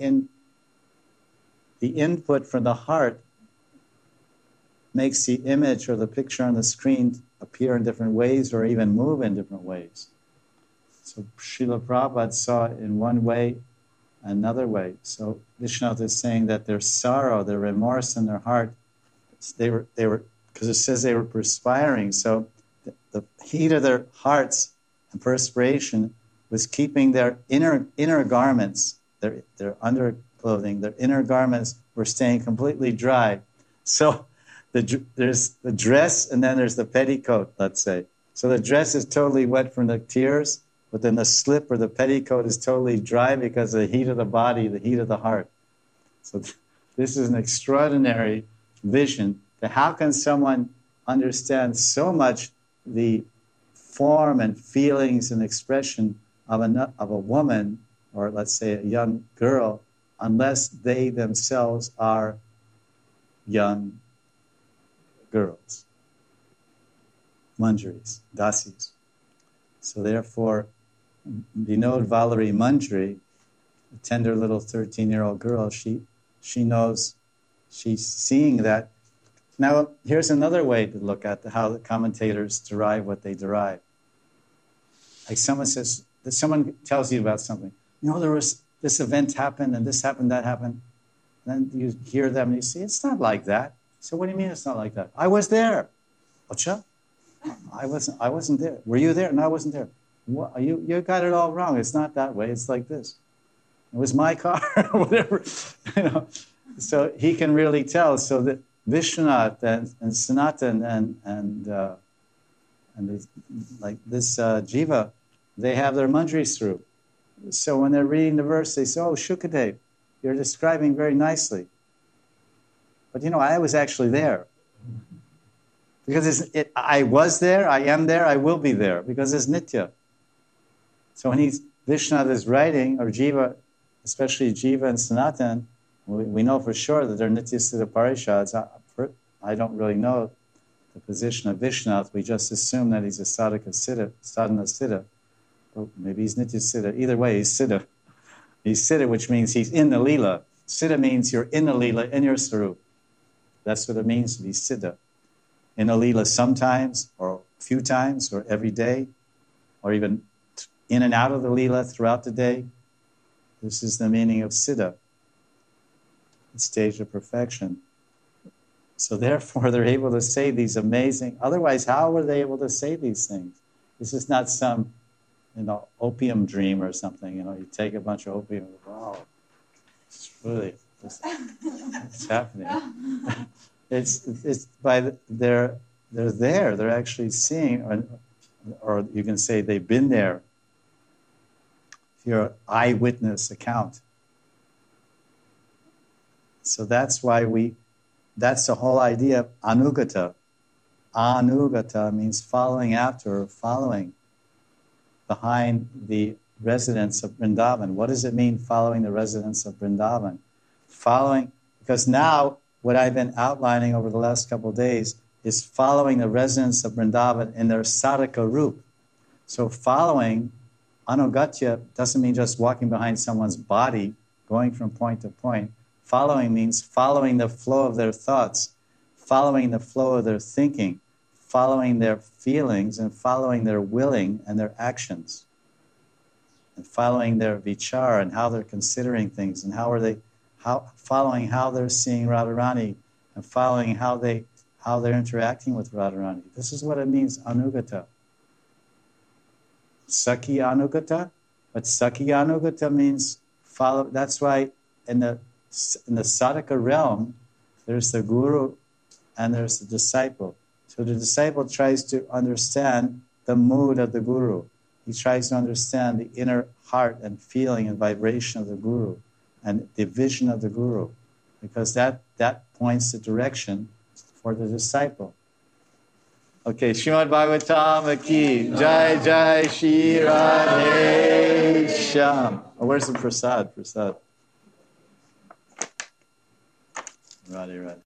input from the heart makes the image or the picture on the screen appear in different ways or even move in different ways. So Srila Prabhupada saw it in one way, another way. So Vishwanath is saying that their sorrow, their remorse in their heart, they were because it says they were perspiring. So the heat of their hearts and perspiration was keeping their inner garments, their underclothing, their inner garments were staying completely dry. So there's the dress and then there's the petticoat, let's say. So the dress is totally wet from the tears, but then the slip or the petticoat is totally dry because of the heat of the body, the heat of the heart. So this is an extraordinary vision. That how can someone understand so much the form and feelings and expression of a woman, or let's say a young girl, unless they themselves are young girls, manjaris, dasis. So therefore, Vinod Valerie Manjari, a tender little 13-year-old girl, she knows, she's seeing that. Now, here's another way to look at how the commentators derive what they derive. Like someone tells you about something. There was this event happened and this happened, that happened. Then you hear them and you say, it's not like that. So what do you mean it's not like that? I was there. Ocha? I wasn't there. Were you there? No, I wasn't there. What, you got it all wrong. It's not that way. It's like this. It was my car, or whatever. So he can really tell. So that Vishwanath and Sanatan and like this Jiva, they have their manjaris through. So when they're reading the verse, they say, "Oh, Shukadev, you're describing very nicely." But I was actually there. Because I was there, I am there, I will be there. Because it's Nitya. So when Vishwanath is writing, or Jiva, especially Jiva and Sanatan, we know for sure that they're Nitya Siddha Parishads. I don't really know the position of Vishwanath. We just assume that he's a Sadhaka Siddha, Sadhana Siddha. Or maybe he's Nitya Siddha. Either way, he's Siddha. He's Siddha, which means he's in the Leela. Siddha means you're in the Leela, in your Sarup. That's what it means to be Siddha. In a Leela sometimes, or a few times, or every day, or even in and out of the Leela throughout the day. This is the meaning of Siddha, the stage of perfection. So therefore, they're able to say these amazing... Otherwise, how were they able to say these things? This is not some opium dream or something. You take a bunch of opium. Wow, it's really it's happening. It's by they're there. They're actually seeing, or you can say they've been there. Your eyewitness account. So that's why that's the whole idea of anugata. Anugata means following after, or following behind the residents of Vrindavan. What does it mean, following the residents of Vrindavan? Following, because now what I've been outlining over the last couple of days is following the residents of Vrindavan in their sadhaka roop. So following, anugatya doesn't mean just walking behind someone's body, going from point to point. Following means following the flow of their thoughts, following the flow of their thinking, following their feelings, and following their willing and their actions, and following their vichar and how they're considering things, and following how they're seeing Radharani, and following how they're interacting with Radharani. This is what it means, anugata. Sakhi anugata, but Sakhi anugata means follow. That's why in the sadhaka realm, there's the guru and there's the disciple. So the disciple tries to understand the mood of the guru. He tries to understand the inner heart and feeling and vibration of the guru and the vision of the guru, because that points the direction for the disciple. Okay, Srimad Bhagavatam ki Jai Jai Shri Radhe Shyam. Oh, where's the prasad? Radhe Radhe.